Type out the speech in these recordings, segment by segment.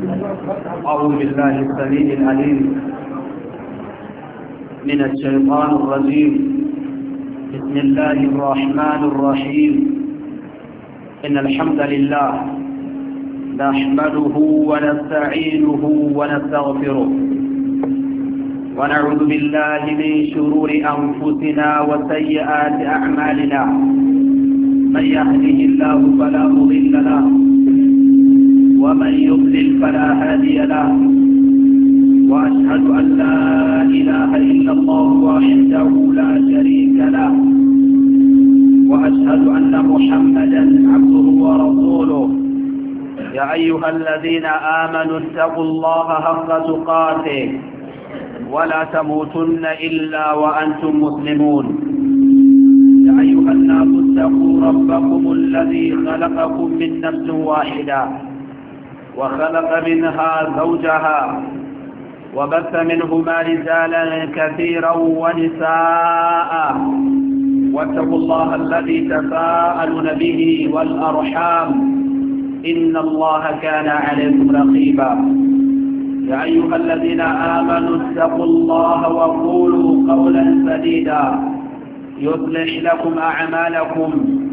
أعوذ بالله السميع العليم من الشيطان الرجيم. بسم الله الرحمن الرحيم. إن الحمد لله نحمده ونستعينه ونستغفره ونعوذ بالله من شرور أنفسنا وسيئات أعمالنا. من يهده الله فلا مضل له ومن يضلل فلا هادي له، وأشهد أن لا إله إلا الله وحده لا شريك له، وأشهد أن محمدا عبده ورسوله. يا أيها الذين آمنوا اتقوا الله حق تقاته ولا تموتن إلا وأنتم مسلمون. يا أيها الناس اتقوا ربكم الذي خلقكم من نفس واحدة وخلق منها زوجها وبث منهما رجالا كثيرا ونساء، واتقوا الله الذي تساءلون به والأرحام إن الله كان عليكم رقيبا. يا أيها الذين آمنوا اتقوا الله وقولوا قولا سديدا يصلح لكم أعمالكم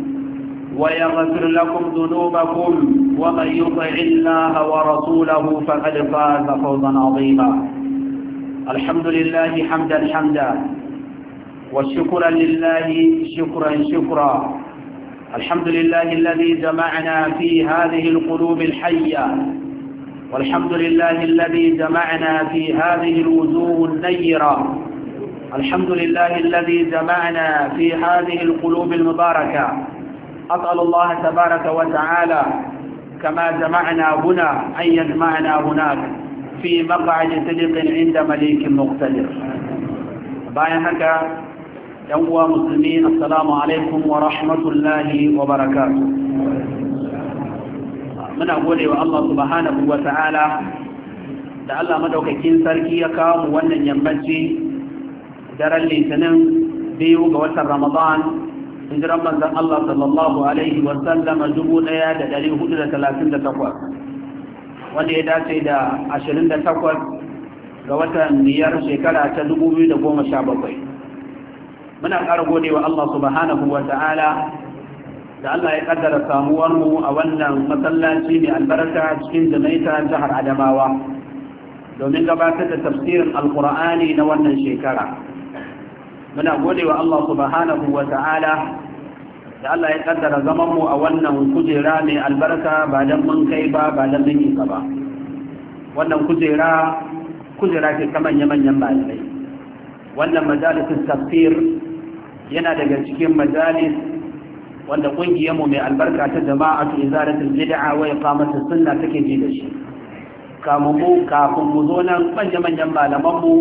ويغفر لكم ذنوبكم، ومن يطع الله ورسوله فقد فاز فوزا عظيما. الحمد لله حمدا وشكرا لله شكرا. الحمد لله الذي جمعنا في هذه القلوب الحية، والحمد لله الذي جمعنا في هذه الوجوه النيرة، الحمد لله الذي جمعنا في هذه القلوب المباركة. أسأل الله تبارك وتعالى كما جمعنا هنا أن يجمعنا هناك في مقعد صدق عند مليك مقتدر. bayan haka ‘yan uwa musulmi, assalamu alaikum wa rahmatullahi wa barakatuh. Muna gode wa Allah subhanahu wa ta'ala da Allah madaukakin sarki ya kawo mu wannan yammaci daren litinin 2 ga watan Ramadan, hijiran manzon Allah sallallahu alaihi wa sallam 1438, wanda ya dace da 28 ga watan biyar shekara ta 2017. Muna ƙara gode wa Allah subhanahu wa ta'ala da Allah ya kaddara samuwar mu a wannan masallaci mai albarka cikin Jamaita jihar Adamawa domin gabatar da tafsirin Alƙur'ani na wannan shekara. Muna gode wa Allah subhanahu wa ta'ala da Allah ya kaddara zaman mu a wannan kujera mai albarka ba dan mun kai ba dan mun isa ba. Wannan kujera ce ta manyan malamai. Wannan majalisin tafsir yana daga cikin majalis wanda kungiyarmu mai albarka ta jama'atu izaratul bid'a wa iqamatus sunna take ji da shi. Kafin mu zo nan manyan malaman mu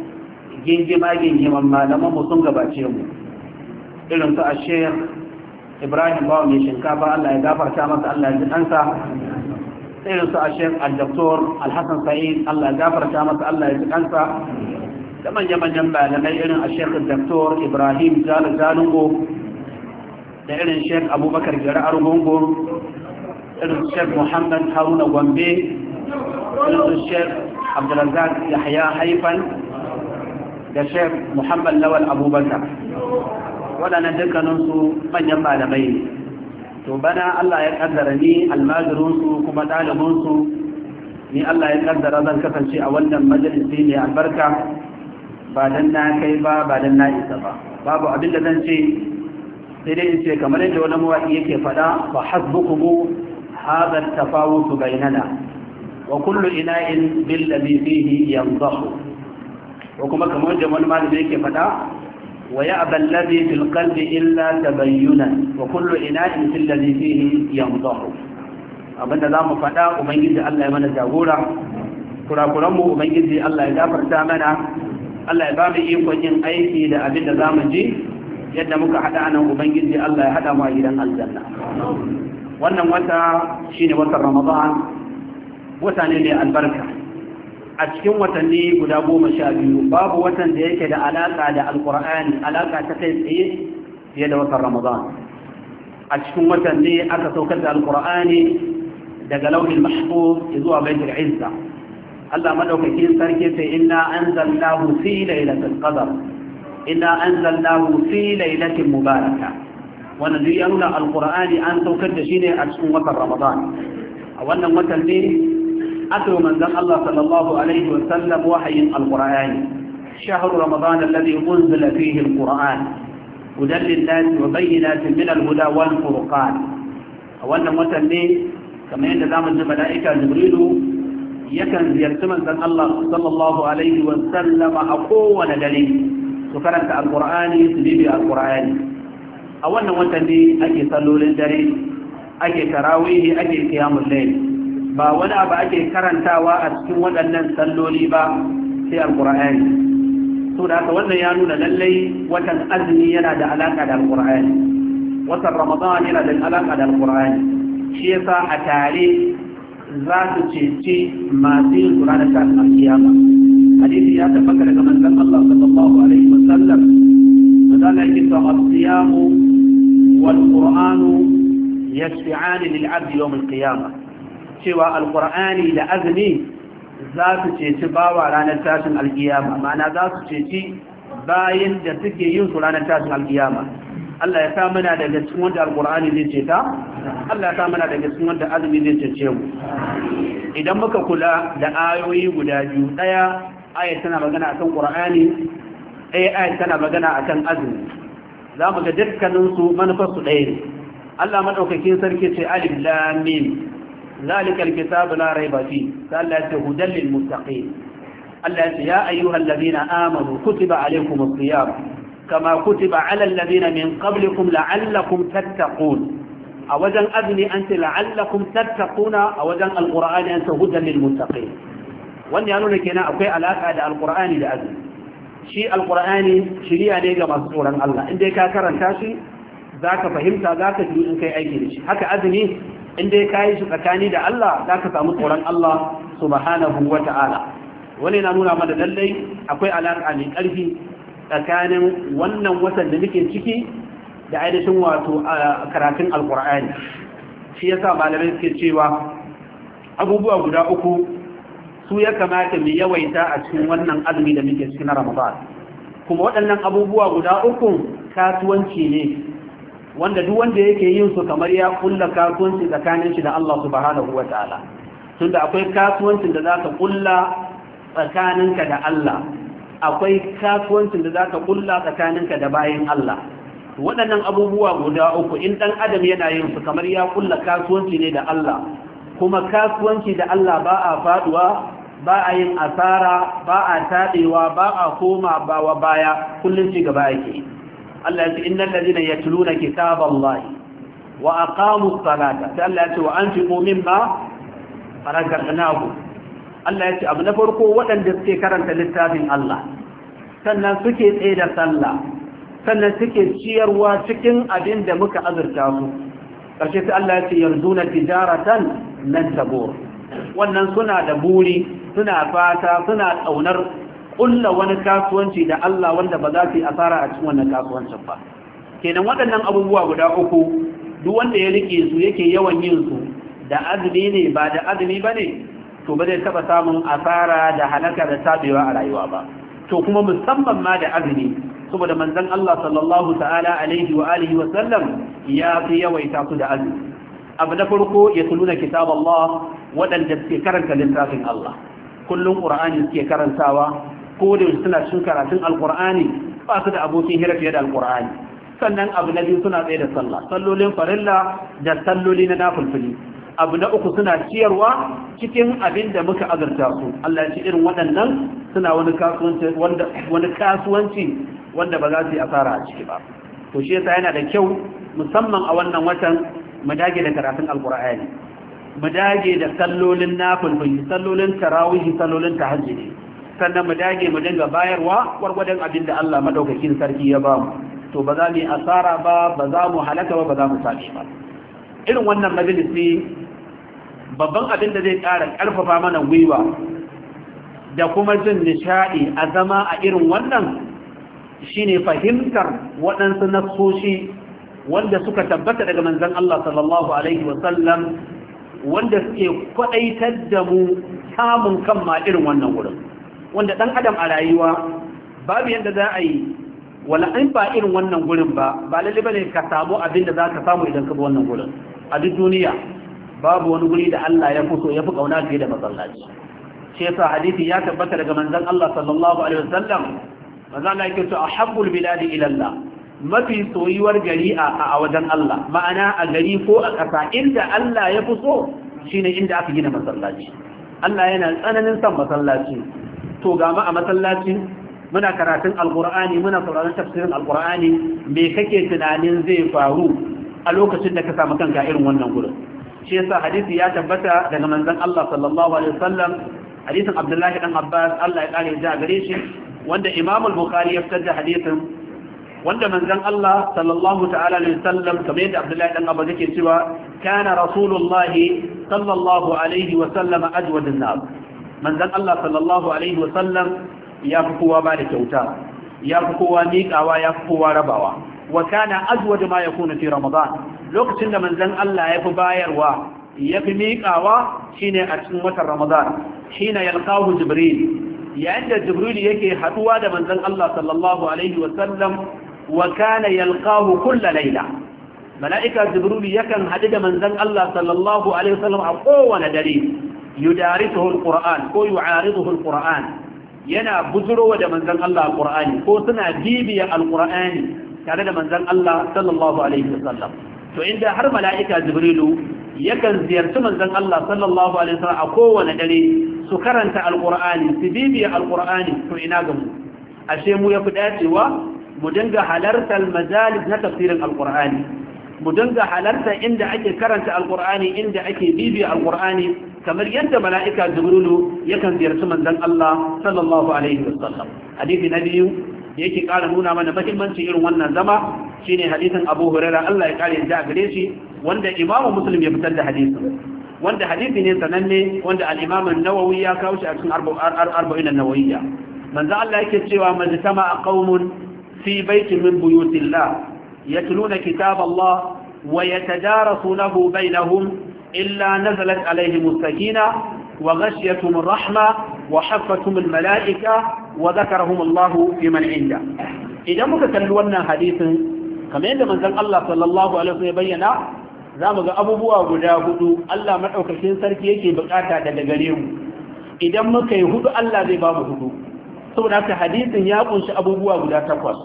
gingiman malaman mu sun gabace mu, irin su Sheikh Ibrahim Bawo mai shinkafa, Allah ya gafarta masa, Allah ya ji kansa. Irin su Sheikh Al-Doktor Al-Hassan Sa'id, Allah ya gafarta masa, Allah ya ji kansa. Da manyan malamai irin Sheikh Al-Doktor Ibrahim Jalungo, da irin Sheikh Abubakar Jara Argungu, irin Sheikh Muhammad Haruna Gombe, irin Sheikh Abdulrazak Yahya Haifan, da Sheikh Muhammad Lawal Abubakar. Waɗannan dukkaninsu manyan malamai ne. To bana Allah ya kaddara ni almajirinsu kuma ɗalibinsu, ni Allah ya kaddara zan kasance a wannan majalisi mai albarka ba dan na kai ba dan na isa ba. Babu abin da zan ce sai dai in ce kamar yadda wani mawaƙi yake faɗa, fa hasbukum hadha at-tafawut bainana wa kullu ina'in bil ladhi fihi yanzahu. Ko kuma kamar yadda wani malami yake faɗa, wa ya'ba alladhi fil qalbi illa tabayyunan wa kullu ina'in fil ladhi fihi yanzahu. Abinda zamu faɗa ubangiji Allah ya mana jagora, kurakuran mu ubangiji Allah ya gafarta mana, Allah ya ba mu ikon yin aiki da abinda zamu ji. Yadda muka haɗa nan ubangiji Allah ya haɗa mu a gidan aljanna. Wannan wata shine watan Ramadan, wata ne mai albarka. A cikin watanni guda 12 babu watan da yake da alaka da alqur'ani, alaka ta kai tsaye fiye da watan Ramadan. A cikin watanni aka saukar da alqur'ani daga lauhin mahfuz zuwa baitul izza Allah madaukakin sarki sai inna anzalnahu fi lailatul qadr inna anzalnahu fi lailatin mubarakah wannan duk yana alqur'ani an saukar da shi ne a cikin watan ramadan a wannan watan ne aka yi manzon Allah sallallahu alaihi wa sallam wahayin alqur'ani shahru ramadan alladhi unzila fihi alqur'an hudan lin-nas wa bayyinatin min al-huda wal furqan a wannan watan ne kamar yadda zamu ji mala'ika jibrilu yakan ziyarci manzon Allah sallallahu alaihi wa sallama a kowane dare su karanta alqur'ani su bibi alqur'ani a wannan watan ne ake sallolin dare ake tarawih ake qiyamul layl ba wani abu ake karantawa a cikin waɗannan salloli ba sai alqur'ani to da haka wannan ya nuna lallai watan azumi yana da alaka da alqur'ani watan ramadan yana da alaka da alqur'ani shi yasa a tare za su cece masu yin sura da tashin alkiyama hadisi ya tabbata daga manzon Allah sallallahu alaihi wasallam madalla yake cewa as-siyamu wal qur'anu yashfi'an lil 'abdi yawm al-qiyamah cewa al-qur'ani da azmi za su ceci bawa ranar tashin alkiyama ma'ana za su ceci bayin da suke yin su ranar tashin alkiyama Allah ya sa muna daga cikin wanda alqur'ani zai ceta Allah ya sa muna daga cikin wanda azumi zai cece mu idan muka kula da ayoyi guda biyu daya aya tana magana akan qur'ani ɗaya aya tana magana akan azumi za mu ga dukkanin su manufar su ɗaya ne Allah madaukakin sarki ce alif lam mim ذلك الكتاب لا ريب فيه قال هدى للمتقين الله يا أيها الذين آمنوا كتب عليكم الصيام كما كتب على الذين من قبلكم لعلكم تتقون أوجن أذني أنت لعلكم تتقون أوجن القرآن أنت هدى للمتقين وأن يقولون كنا أقوي علاقة القرآن لأذن شيء القرآن شريعة ليك مصدورا الله إن ديكا كرن كاشي ذاك فهمت ذاك تجي إنك أيكي لشي هكا أذني in dai kayi shi tsakani da Allah za ka samu tsoron Allah subhanahu wa ta'ala wani na nuna mana lallai akwai alaƙa mai ƙarfi tsakanin wannan watan da muke ciki da ainihin wato karatun alƙur'ani shi yasa malamai suke cewa abubuwa guda uku su ya kamata mu yawaita a cikin wannan azumi da muke cikin Ramadan kuma waɗannan abubuwa guda uku kasuwanci ne wanda duk wanda yake yin su kamar ya kulla kasuwanci tsakanin shi da Allah subhanahu wataala tunda akwai kasuwancin da zaka kulla tsakaninka da Allah akwai kasuwancin da zaka kulla tsakaninka da bayin Allah waɗannan abubuwa guda uku in dan adam yana yin su kamar ya kulla kasuwanci ne da Allah kuma kasuwanci da Allah ba a faduwa ba a yin asara ba a tadewa ba a koma bawa baya kullun ci gaba yake Allah ya ce innal ladina yatluna kitaballahi wa aqamus salata sai Allah ya ce wa anfiqu mimma razaqnahu Allah ya ce abu na farko waɗanda suke karanta littafin Allah sannan suke tsaye da sallah sannan suke ciyarwa cikin abin da muka azurta su karshe sai Allah ya ce yarzuna tijaratan lan tabur wannan suna da buri suna fata suna kaunar kulla wani kasuwanci da Allah wanda ba za su yi asara a cikin wannan kasuwancin ba kenan waɗannan abubuwa guda uku duk wanda ya rike su yake yawan yin su da azumi ne ba da azumi bane to ba zai taba samun asara da halaka da tabewa a rayuwa ba to kuma musamman ma da azumi saboda manzon Allah sallallahu ta'ala alaihi wa alihi wa sallam ya fi yawaita su da azumi abu na farko ya tuluna kitab Allah waɗanda suke karanta littafin Allah kullum Qur'ani suke karantawa ko da suna cikin karatun alkur'ani ba su da abokin hira fiye da alkur'ani sannan abu na biyu suna tsaye da sallah sallolin farilla da salloli na nafilfili abu na uku suna ciyarwa cikin abin da muka azurta su Allah ya ce irin waɗannan suna wani kasuwanci wanda ba za su yi asara a ciki ba to shi yasa yana da kyau musamman a wannan watan mu dage da karatun alkur'ani mu dage da sallolin nafilfili sallolin tarawih sallolin tahajjudi sannan mu dage mu dinga bayarwa gwargwadon abin da Allah madaukakin sarki ya ba mu to ba za mu yi asara ba ba za mu halaka ba za mu sami ba irin wannan majalisi babban abin da zai ƙara ƙarfafa mana gwiwa da kuma jin nishaɗi a zama a irin wannan shine fahimtar waɗansu nassoshi wanda suka tabbata daga manzon Allah sallallahu alaihi wasallam wanda suke kwadaitar da mu samun kan ma irin wannan wurin, wanda dan adam a rayuwa babu yadda za a yi wala in ba irin wannan gurin ba lalle bane ka samu abin da za ka samu idan ka bi wannan gurin. A duk duniya babu wani guri da Allah ya fi so ya fi kauna fiye da masallaci. shi yasa hadisi ya tabbata daga manzon Allah sallallahu alaihi wasallam, manzon Allah yake cewa ahabbul biladi ila Allah, mafi soyuwar gari a wajen Allah, ma'ana a gari ko a ƙasa inda Allah ya fi so shine inda aka gina masallaci. Allah yana tsananin son masallaci. To ga mu a masallaci muna karatun alqur'ani, muna sauraron tafsirin alqur'ani, me kake tunanin zai faru a lokacin da ka samu kanka irin wannan gurin? Shi yasa hadisi ya tabbata daga manzon Allah sallallahu alaihi wasallam, hadisin Abdullahi dan Abbas Allah ya kare ja gare shi, wanda Imam al-Bukhari ya fitar da hadisin, wanda manzon Allah sallallahu ta'ala alaihi wasallam kamar yadda Abdullahi dan Abbas yake cewa kana rasulullahi sallallahu alaihi wasallam ajwadun nas. Manzon Allah sallallahu alaihi wasallam ya fi kowa ba da kyauta, ya fi kowa miƙawa, ya fi kowa rabawa. Wa kana ajwad ma yakunu fi Ramadan. Lokacin da manzon Allah ya fi bayarwa, ya fi miƙawa shine a cikin watan Ramadan, hina yalqahu Jibril, yayin da Jibril yake haduwa da manzon Allah sallallahu alaihi wasallam, wa kana yalqahu kulla layla. Mala'ika Jibril yakan hadu da manzon Allah sallallahu alaihi wasallam a kowane dare, yudarisuhu alquran ko yu'ariduhu alquran, yana bujurowa da manzon Allah alqurani ko suna bibiya alqurani tare da manzon Allah sallallahu alaihi wasallam. To inda har mala'ika Jibrilu yakan ziyarci manzon Allah sallallahu alaihi wasallam a kowane dare su karanta alqurani, su bibiya alqurani, to ina ga mu? Ashe mu yafi dacewa mu dinga halartar majalis na tafsirin alqurani, mu dinga halarta inda ake karanta alqurani, inda ake bibiya alqurani, kamar yadda mala'ika Jibrilu yakan ziyarci manzon Allah sallallahu alaihi wasallam. Hadisi na biyu yake ƙara nuna mana muhimmancin irin wannan zama shine hadisin Abu Hurairah Allah ya kare da gare shi, wanda Imam Muslim ya fitar da hadisin, wanda hadisi ne sananne, wanda al-Imam an-Nawawi ya kawo shi a cikin arba'in an-Nawawiyya. Manzo Allah yake cewa majtama'a qaumun fi baitin min buyutillah yatluna kitab Allah wa yatadarasunahu bainahum illa nazalat alaihim as-sakinah wa ghashiyatuhum ar-rahmah wa haffathum al-mala'ika wa zakarahum Allah fi man inda. Idan muka kalli wannan hadisin kamar yadda manzon Allah sallallahu alaihi wasallam ya bayyana, zamu ga abubuwa guda hudu Allah madaukakin sarki yake bukata daga gare mu. Idan muka yi hudu Allah zai ba mu hudu. Saboda haka hadisin ya kunshi abubuwa guda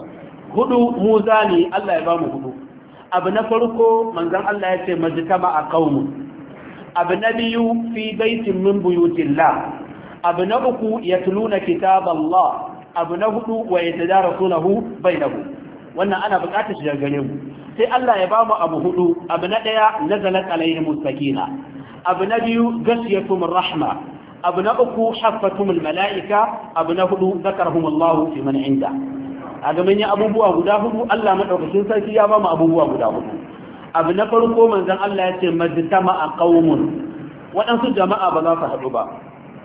8. Hudu mu zani Allah ya ba mu hudu. Abu na farko manzon Allah ya ce majtama'a qaumun. Abu na biyu fi baitin min buyutillah. Abu na uku yatluna kitaballah. Abu na hudu wa yatadarasunahu bainahum. Wannan ana buƙatar shi daga gare mu. Sai Allah ya bamu abu hudu. Abu na daya nazalat alaihimus sakina. Abu na biyu ghashiyatuhumur rahma. Abu na uku haffatumul malaika. Abu na hudu zakarahumullahu fi man inda. A ga manyan abubuwa guda hudu Allah madaukakin sarki ya bamu abubuwa guda hudu. Abu na farko manzon Allah ya ce majtama'a qaumun. Waɗansu jama'a ba za su haɗu ba.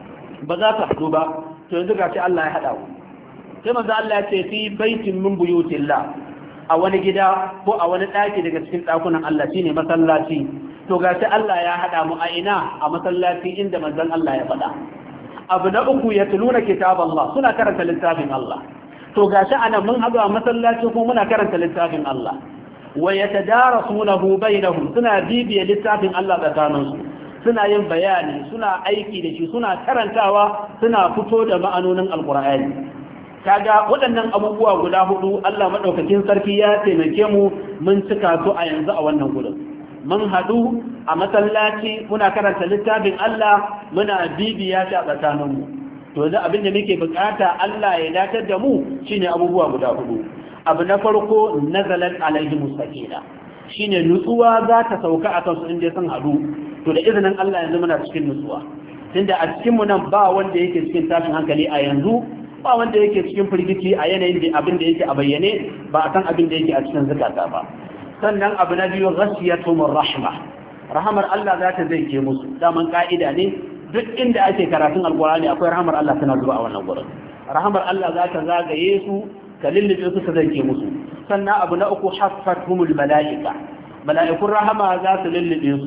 Ba za su haɗu ba. To yanzu gashi Allah ya haɗa ku. Sai manzo Allah ya ce fi baitin min buyutillah, a wani gida ko a wani ɗaki daga cikin ɗakunan Allah shine masallaci. To gashi Allah ya haɗa mu a ina? A masallaci inda manzon Allah ya faɗa. Abu na uku yatluna kitaballah, suna karanta littafin Allah. To gashi anan mun haɗu a masallaci ko muna karanta littafin Allah. Wa yatadarasunahu bainahum, suna bibiya littafin Allah tsakaninsu. Suna yin bayani, suna aiki da shi, suna karantawa, suna fito da ma'anonin alqur'ani. Kaga waɗannan abubuwa guda hudu Allah madaukakin sarki ya taimake mu mun cika su a yanzu a wannan gurin. Mun haɗu a masallaci muna karanta littafin Allah, muna bibiya shi a tsakaninmu. To yanzu abin da muke bukata Allah ya datar da mu shine abubuwa guda hudu. Abu na farko nazalat alaihimus sakina, shine nutsuwa za ta sauka a kansu inda sun haɗu. To da izinin Allah yanzu muna cikin nutsuwa, tunda a cikin mu nan ba wanda yake cikin tashin hankali a yanzu, ba wanda yake cikin firgici a yanayin da abin da yake a bayyane, ba a san abin da yake a cikin zakata ba. Sannan abu na biyu ghashiyatumur rahma, rahamar Allah za ta zai ke musu. Daman ka'ida ne duk inda ake karatun alqur'ani akwai rahamar Allah tana zuwa a wannan gurin. Rahamar Allah za ta zagaye su, ka lullube su, ta zai ke musu. Sannan abu na uku haffathumul mala'ika, mala'ikun rahama za su lullube su,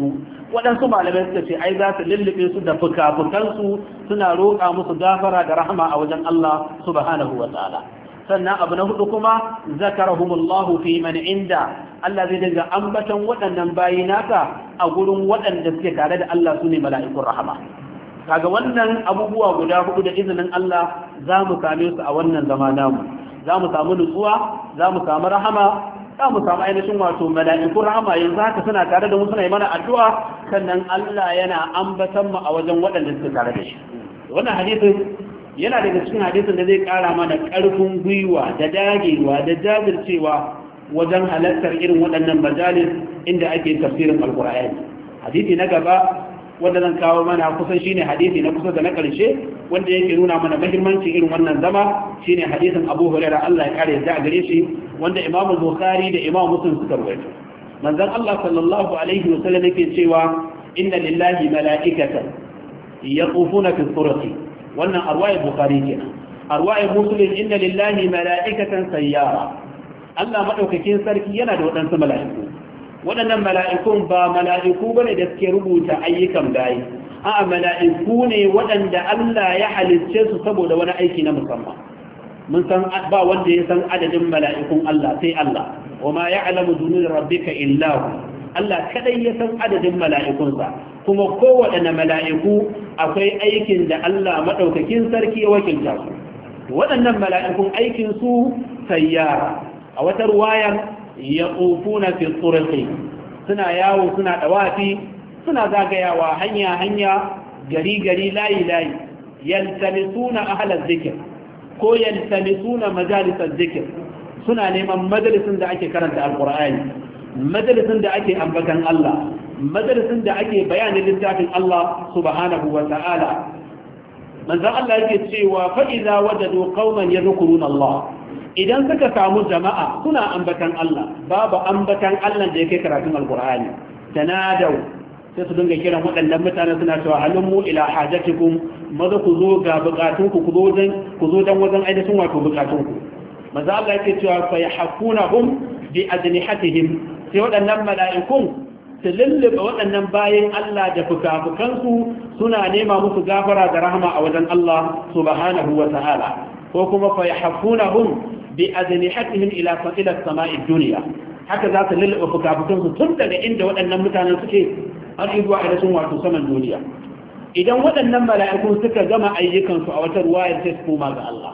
waɗansu malamai suka ce ai za su lullube su da fuka-fukansu suna roƙa musu gafara da rahama a wajen Allah subhanahu wa ta'ala. Sannan abu na hudu kuma zakarahumullahu fi man inda Allah zai dinga ambatan waɗannan bayi naka a gurin waɗanda suke tare da Allah sune mala'ikun rahama. Kaga wannan abubuwa guda hudu da izinin Allah za mu same su a wannan zama namu. Za mu samu nutsuwa, za mu samu rahama, za mu samu ainihin wato mala'ikun rahama yanzu haka suna tare da mu suna yi mana addu'a, sannan Allah yana ambatan mu a wajen waɗanda suke tare da shi. Wannan hadisin yana daga cikin hadisin da zai kara mana ƙarfin gwiwa da dagewa da jajircewa wajen halartar irin waɗannan majalis inda ake tafsirin alkur'ani. Hadisi na gaba wanda zan kawo mana kusan shine hadisi na kusa da na ƙarshe wanda yake nuna mana muhimmancin irin wannan zama shine hadisin Abu Hurairah Allah ya kare yadda a gare shi wanda Imam Bukhari da Imam Muslim suka rawaito. Manzon Allah sallallahu alaihi wa sallam yake cewa inna lillahi mala'ikatan yaqufuna fi turqi. Wannan arwayar Bukhari kenan. Arwayar Muslim inna lillahi mala'ikatan sayyara. Allah madaukakin sarki yana da waɗansu mala'iku. Waɗannan mala'ikun ba mala'iku bane da suke rubuta ayyukan bayi. A'a mala'iku ne waɗanda Allah ya halicce su saboda wani aiki na musamman. Mun san ba wanda ya san adadin mala'ikun Allah sai Allah. Wa ma ya'lamu junud rabbika illa hu. Allah kadai ya san adadin mala'ikunsa. Kuma kowaɗanne mala'iku akwai aikin da Allah maɗaukakin sarki ya wakilta su. Waɗannan mala'ikun aikinsu sayyara, a wata ruwayar ya ƙofuna fi tsurfi, suna yawo suna ɗawafi, suna zagayawa hanya-hanya, gari-gari, layi-layi, yaltamisuna ahalar zikir, ko yaltamisuna majalisar zikir, suna neman majalisun da ake karanta alƙur'ani, majalisun da ake ambatan Allah, majalisun da ake bayanin littafin Allah subhanahu wa ta'ala. Manzon Allah yake cewa fa idza wajadu qauman yadhkuruna Allah, idan suka samu jama'a suna ambatan Allah, babu ambatan Allah da yake karatun alqur'ani, tanadau sai su dinga kiran waɗannan mutane suna cewa halummu ila hajatikum, maza ku zo ga bukatunku, ku zo dan wajen ainihin wato bukatunku. Manzon Allah yake cewa fa yahkunahum bi ajnihatihim, sai waɗannan mala'ikun su lullube waɗannan bayan Allah da fuka-fukansu suna nema musu gafara da rahama a wajen Allah subhanahu wa ta'ala, ko kuma fa yahfunahum bi adnihatihim ila sama'i dunya, haka za su lullube fuka-fukansu tun daga inda waɗannan mutanen suke har zuwa ainihin wato saman duniya. Idan waɗannan mala'ikun suka gama ayyukansu a wata ruwayar sai su koma ga Allah.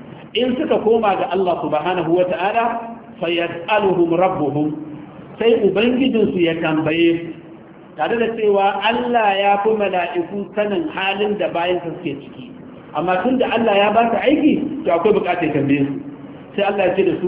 In suka koma ga Allah subhanahu wa ta'ala fa yas'aluhum rabbuhum, sai ubangijinsu ya tambaye su, tare da cewa Allah ya fi mala'iku sanin halin da bayansa suke ciki, amma tun da Allah ya ba su aiki to akwai bukatar tambaye su. Sai Allah ya ce da su,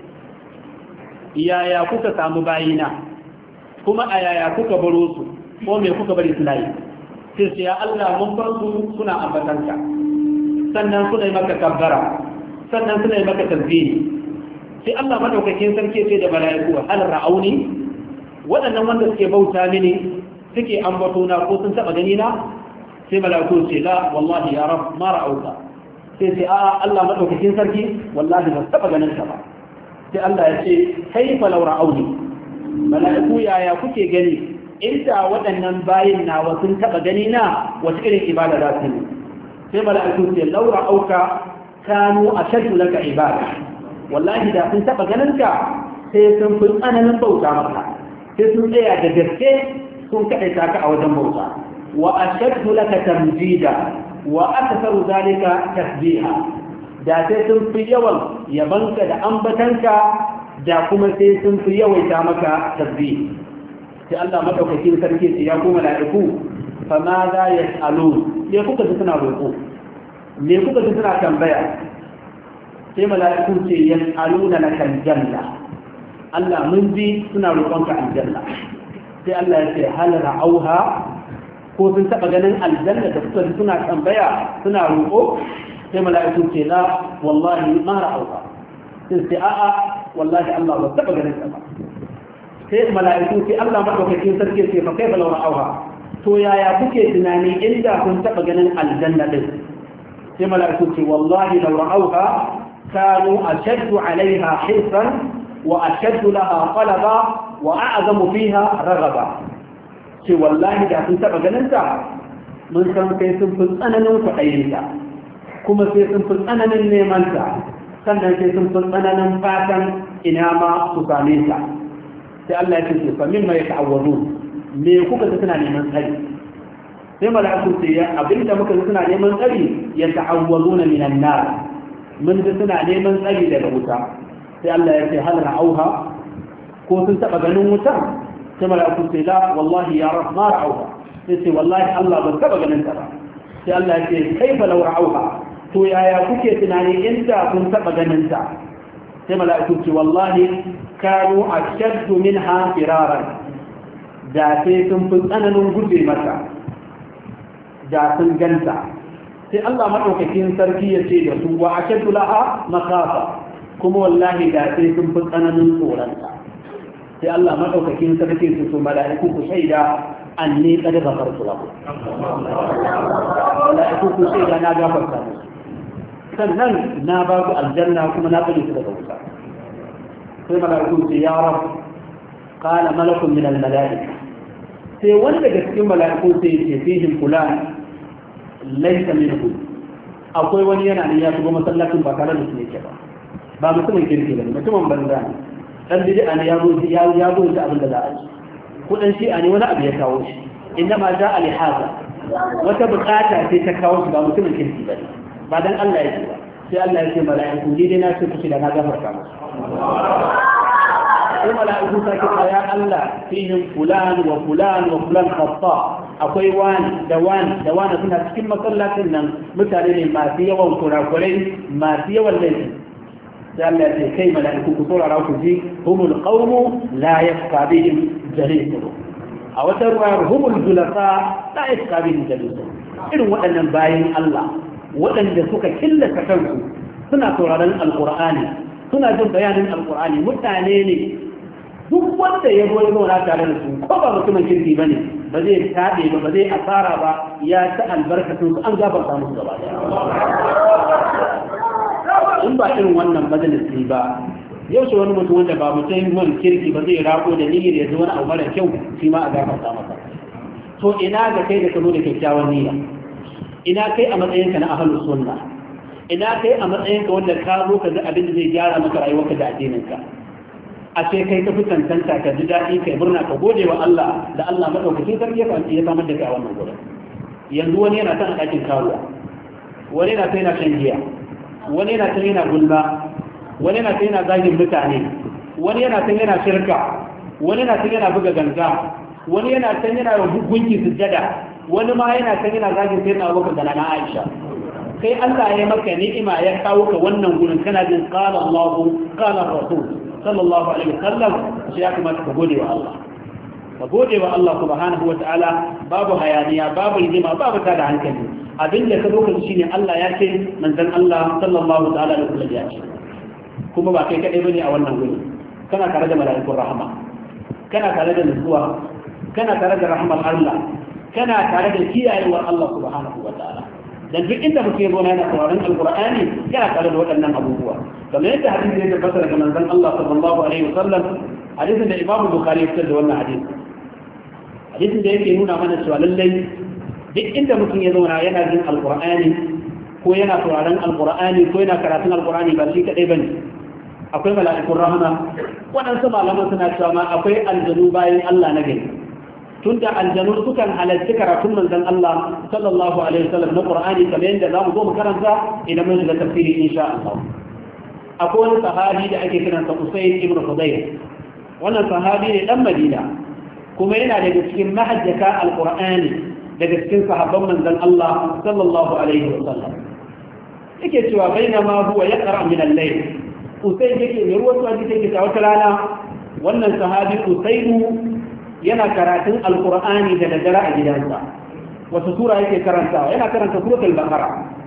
yaya kuka samu bayina, kuma a yaya kuka baro su, ko me kuka bari suna yi? Sai ya Allah mun bar su suna ambatanka, sannan suna yi maka kabbara, sannan suna yi maka tasbihi. Sai Allah madaukakin sarki ce da mala'iku, hal ra'auni, waɗannan wanda suke bauta mini suke ambato na ko sun taba gani na? Sai mala'iku ce la wallahi ya rab ma ra'auka. Sai a Allah madaukakin sarki wallahi ba taba ganin ka ba. Sai Allah ya ce kaifa law ra'auni, mala'iku yaya kuke gani inda waɗannan bayin nawa sun taba gani na, wace irin ibada za su yi? Sai mala'iku ce law ra'auka kanu ashaddu laka ibada, wallahi da sun taba ganinka sai sun fi tsananin bauta maka, sai sun tsaya da gaske sun kaɗaita ka a wajen bauta. Wa ashaddu laka tamjida wa aktharu zalika tasbiha, da sai sun fi yawan yabanka da ambatanka, da kuma sai sun fi yawaita maka tasbih. Sai Allah madaukakin sarki ya ku mala'iku, fa ma za yas'alun, me kuka ji suna roƙo, me kuka ji suna tambaya? Sai mala'iku ce yas'aluna laka aljanna, Allah mun ji suna roƙonka aljanna. Sai Allah ya ce hal ra'auha, ko sun taɓa ganin aljanna da suka ji suna tambaya suna roƙo? Sai mala'iku ce la wallahi ma ra'auha. Sai a'a wallahi Allah ba taɓa ganin ta ba. Sai mala'iku ce Allah madaukakin sarki ce fa kaifa law ra'auha, to yaya kuke tunani inda kun taɓa ganin aljanna din? Sai mala'iku ce wallahi law ra'auha كانوا أشد عليها حرصا وأشد لها طلبا وأعظم فيها رغبا. ce wallahi da sun taba ganin ta mun san sai sun fi tsananin kwaɗayin ta kuma sai sun fi tsananin neman ta sannan sai sun fi tsananin fatan ina ma su same ta sai Allah ya ce fa mimma yata'awwazun me kuka ga suna neman tsari sai mala'iku ce ya abinda muka ga suna neman tsari ya ta'awwazuna minan nar mun ji suna neman tsari daga wuta sai Allah ya ce hal ra'auha ko sun taba ganin wuta sai mala'iku ce la wallahi ya rab ma ra'auha sai ce wallahi Allah ban taba ganin ta ba sai Allah ya ce kaifa law ra'auha to yaya kuke tunani inda kun taba ganin ta sai mala'iku ce wallahi kanu ashaddu minha firaran da sai sun fi tsananin guje mata da sun ganta sai Allah madaukakin sarki ya ce da su wa ashaddu laha makafa kuma wallahi da sai sun fi tsananin tsoronta sai Allah madaukakin sarki su mala'iku ku shaida anni qad ghafartu lahu mala'iku ku shaida na gafarta musu sannan na ba ku aljanna kuma na bari su daga wuta sai mala'iku ce ya rab qala malakun min al-mala'ika sai wani daga cikin mala'iku sai ce fihim fulan laysa minhu akwai wani yana ne ya shigo masallacin ba tare da su yake ba ba mutumin kirki ba mutumin banza ne dan bid'a ne ya zo da abin da za a yi kudin shi'a ne wani abu ya kawo shi inda ma za a lihaza wata bukata sai ta kawo shi ba mutumin kirki ba ne ba dan Allah ya ce ba sai Allah ya ce mala'iku ni dai na ce kushi da na gafarta musu sai mala'iku ta ce ya Allah fihim fulan wa fulan wa fulan khata akwai wani da wani da wani suna cikin masallacin nan mutane ne masu yawan kurakurai masu yawan laifi sai Allah ya ce kai mala'iku ku saurara ku ji humul qawmu la yasqa bihim jalisuhum a wata ruwa humul julasa la yasqa bihim jalisuhum irin waɗannan bayin Allah waɗanda suka killata kansu suna sauraron alqur'ani suna jin bayanin alqur'ani mutane ne duk wanda ya zo ya zauna tare da su ko ba mutumin kirki bane ba zai tabe ba zai asara ba ya ta albarkatun su an gafarta musu gaba daya in ba irin wannan majalisi ba yau shi wani mutum wanda ba mutum kirki ba zai rako da niyyar ya zo wani abu mara kyau shi ma a gafarta masa to ina ga kai da ka zo da kyakkyawan niyya ina kai a matsayinka na ahlus sunna ina kai a matsayinka wanda ka zo ka ga abin da zai gyara maka rayuwarka da addininka a ce kai ka fi tantanta ka ji daɗi kai murna ka gode wa Allah da Allah madaukakin sarki ya samar da kai a wannan gurin yanzu wani yana kan ɗakin karuwa wani yana sai na shan giya wani yana can yana gulma wani yana can yana zagin mutane wani yana can yana shirka wani yana can yana buga ganga wani yana can yana gunki sujjada wani ma yana can yana zagin sai na Abubakar da na Aisha kai Allah ya maka ni'ima ya kawo ka wannan gurin kana jin qala Allah qala Rasul sallallahu alaihi wasallam sai ya kamata ka gode wa Allah ka gode wa Allah subhanahu wa ta'ala babu hayaniya babu rigima babu tada hankali abin da ka lokaci shine Allah ya ce manzon Allah sallallahu ta'ala alaihi wasallam ya ce kuma ba kai kadai bane a wannan guri kana tare da mala'ikun rahama kana tare da nutsuwa kana tare da rahmar Allah kana tare da kiyayewar Allah subhanahu wa ta'ala dan duk inda muke zo yana sauraron alqur'ani yana tare da waɗannan abubuwa kamar yadda hadisi ya tabbata daga manzon Allah sallallahu alaihi wasallam hadisin da Imam Bukhari ya fitar da wannan hadisin da yake nuna mana cewa lallai duk inda mutum ya zauna yana jin alqur'ani ko yana sauraron alqur'ani ko yana karatun alqur'ani ba shi kadai bane akwai mala'ikun rahama waɗansu malaman suna cewa ma akwai aljanu bayan Allah na gari tunda aljanu sukan halarci karatun manzon Allah sallallahu alaihi wasallam na Qur'ani kamar yadda zamu zo mu karanta idan mun shiga tafsiri insha Allah akwai wani sahabi da ake kiransa Usayd ibn Hudayr wannan sahabi ne dan Madina kuma yana daga cikin mahajjaka alqur'ani daga cikin sahabban manzon Allah sallallahu alaihi wasallam yake cewa bainama huwa yaqra min al-layl Usayd yake ne ruwa zuwa yake ta wata rana wannan sahabi Usayd yana karatun alkur'ani da daddare a gidansa wasu sura yake karantawa yana karanta suratul baqara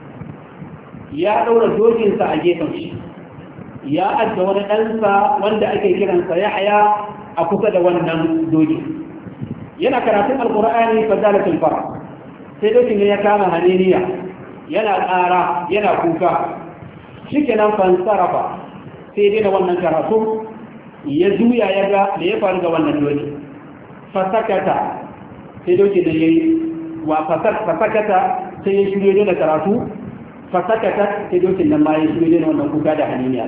ya daura dokinsa a gefen shi ya adda wani ɗansa wanda ake kiransa Yahya a kusa da wannan doki yana karatun alkur'ani fa zalatul fara sai dokin ya kama haniniya yana ƙara yana kuka shikenan fansarafa sai dai da wannan karatu ya juya ya ga da ya faru ga wannan doki fasakata sai dokin nan yayi wa fasakata sai ya shirye da karatu fasakata sai dokin nan ma ya shirye da wannan kuka da haniniya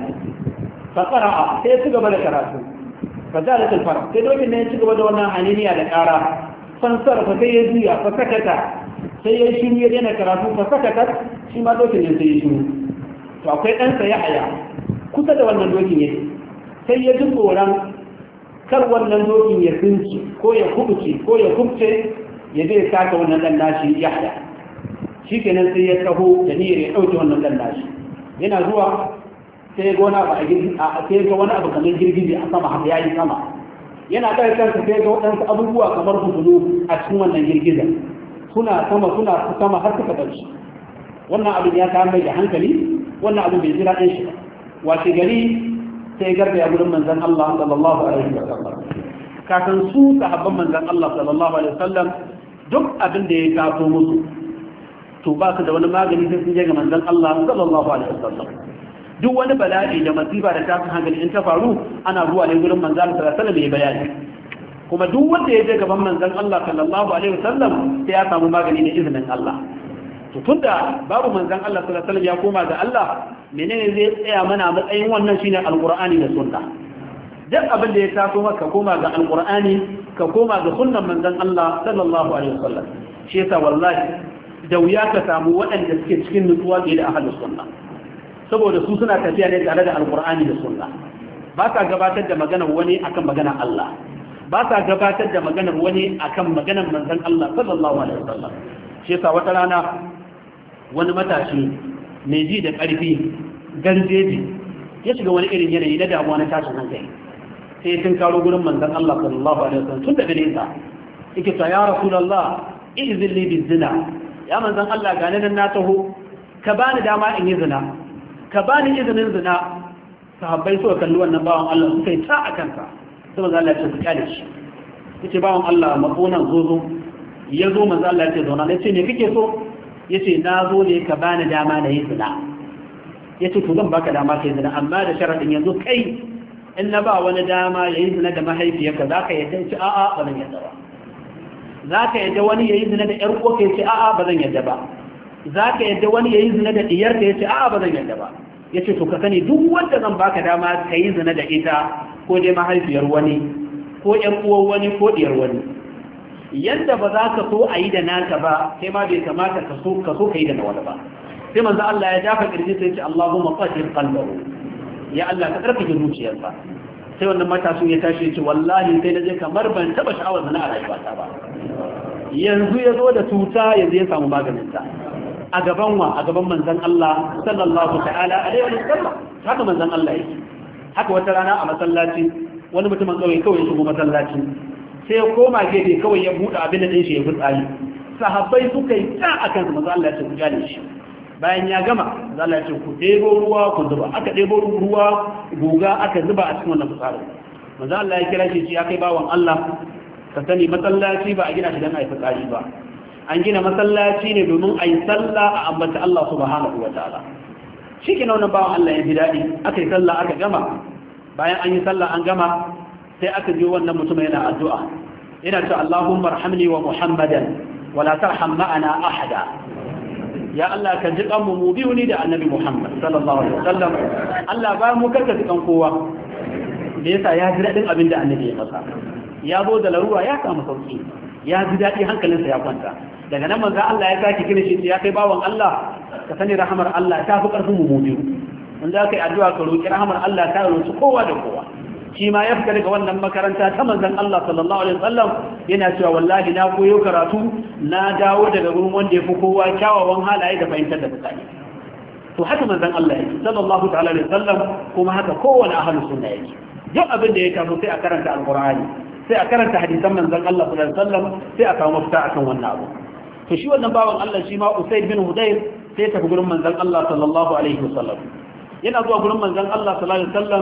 فقرأ سيسوق بدا كراسو فزالت الفرق سيدوك إنه يسوق بدا وانا حنيني على كارا فانصرف سيزيا فسكت سيشنو يدينا كراسو فسكتت شما دوك إنه سيشنو فأقول أنت يحيى كتا دا وانا دوك إنه سيجب ورم kar wannan dokin ya tsinci ko ya kubce ya zai saka wannan dan nashi yahya shikenan sai ya taho da niyyar ya dauke wannan dan nashi yana zuwa sai ga wani abu a girgi sai ga wani abu kamar girgije a sama haka yayi sama yana kai kansa sai ga wadansu abubuwa kamar hudulu a cikin wannan girgizan suna sama har suka dauki wannan abin ya kawo mai da hankali wannan abin bai jira ɗin shi washe gari sai garba ya gudun manzan Allah sallallahu alaihi wa sallam kafin su sahabban manzan Allah sallallahu alaihi wa sallam duk abin da ya taso musu to ba su da wani magani sai sun je ga manzan Allah sallallahu alaihi wa sallam duk wani bala'i da masifa da tashin hankali in ta faru ana zuwa ne gurin manzan Allah sallallahu alaihi wa sallam ya bayani kuma duk wanda ya je gaban manzan Allah sallallahu alaihi wa sallam sai ya samu magani da izinin Allah to tunda babu manzan Allah sallallahu alaihi wa sallam ya koma ga Allah menene zai tsaya mana matsayin wannan shine alqur'ani da sunna duk abin da ya taso maka koma ga alqur'ani ka koma ga sunnan manzon Allah sallallahu alaihi wasallam shi yasa wallahi da wuya ka samu waɗanda suke cikin nutsuwa da ahlus sunna saboda su suna tafiya ne tare da alqur'ani da sunna ba sa gabatar da maganar wani akan maganar Allah ba sa gabatar da maganar wani akan maganar manzon Allah sallallahu alaihi wasallam shi yasa wata rana wani matashi mai ji da ƙarfi garjeji ya shiga wani irin yanayi na damuwa na tashin hankali sai sun karo gurin manzon Allah sallallahu alaihi wasallam tun daga nesa yake ta ya rasulullah izin li bizina ya manzon Allah ga nan na taho ka bani dama in yi zina ka bani izinin zina sahabbai suka kalli wannan bawan Allah suka yi ta akan sa sai manzon Allah ya ce su kale shi yace bawan Allah makonan zozo ya zo manzon Allah ya ce zauna ne ce me kake so yace na zo ne ka bani dama na yi zina yace to zan baka dama kai zina amma da sharadin yanzu kai in na ba wani dama yayi zina da mahaifiyarka zaka yadda ce a'a ba zan yadda ba zaka yadda wani yayi zina da yar uwarka yace a'a ba zan yadda ba zaka yadda wani yayi zina da diyarka yace a'a ba zan yadda ba yace to ka sani duk wanda zan baka dama kai zina da ita ko dai mahaifiyar wani ko yar uwar wani ko diyar wani yadda ba za ka so a yi da naka ba sai ma bai kamata ka so ka yi da na wani ba sai manzo Allah ya dafa kirji sai ce Allahumma tahhir qalbahu ya Allah ka karfafa zuciyarsa sai wannan matasu ya tashi ya ce wallahi sai na je kamar ban taba sha'awar zina a rayuwata ba yanzu ya zo da tuta yanzu ya samu maganin ta a gaban wa a gaban manzon Allah sallallahu ta'ala alaihi wa sallam haka manzon Allah yake haka wata rana a masallaci wani mutumin kawai ya shigo masallaci sai ya koma gefe kawai ya buɗe abin da shi ya fitsari sahabbai suka yi ta a kansu maza Allah ya ce ku gane shi bayan ya gama maza Allah ya ce ku ɗebo ruwa ku zuba aka ɗebo ruwa guga aka zuba a cikin wannan fitsarin maza Allah ya kira shi ya kai bawan Allah ka sani masallaci ba a gina shi don a yi fitsari ba an gina masallaci ne domin a yi sallah a ambata Allah subhanahu wa ta'ala shi ke wannan bawan Allah ya ji daɗi aka yi sallah aka gama bayan an yi sallah an gama sai aka ji wannan mutum yana addu'a yana cewa Allahumma arhamni wa Muhammadan wa la tarham ma'ana ahada ya Allah ka ji kan mu biyu ni da annabi Muhammad sallallahu alaihi wasallam Allah ba mu karka ji kan kowa da yasa ya ji dadin abin da annabi ya masa ya zo da larura ya samu sauki ya ji dadi hankalinsa ya kwanta daga nan manzo Allah ya saki kira shi ya kai bawan Allah ka sani rahmar Allah ta fi karfin mu biyu in za ka yi addu'a ka roki rahmar Allah ta roki kowa da kowa shi ma ya fita daga wannan makaranta ta manzon Allah sallallahu alaihi wasallam yana cewa wallahi na koyo karatu na dawo daga gurin wanda ya fi kowa kyawawan halaye da fahimtar da mutane to haka manzon Allah yake sallallahu ta'ala alaihi wasallam kuma haka kowane ahlus sunna yake duk abin da ya kaso sai a karanta alqur'ani sai a karanta hadisan manzon Allah sallallahu alaihi wasallam sai a kawo mafita akan wannan abu to shi wannan bawan Allah shi ma Usayd bin Hudayr sai ta gurin manzon Allah sallallahu alaihi wasallam yana zuwa gurin manzon Allah sallallahu alaihi wasallam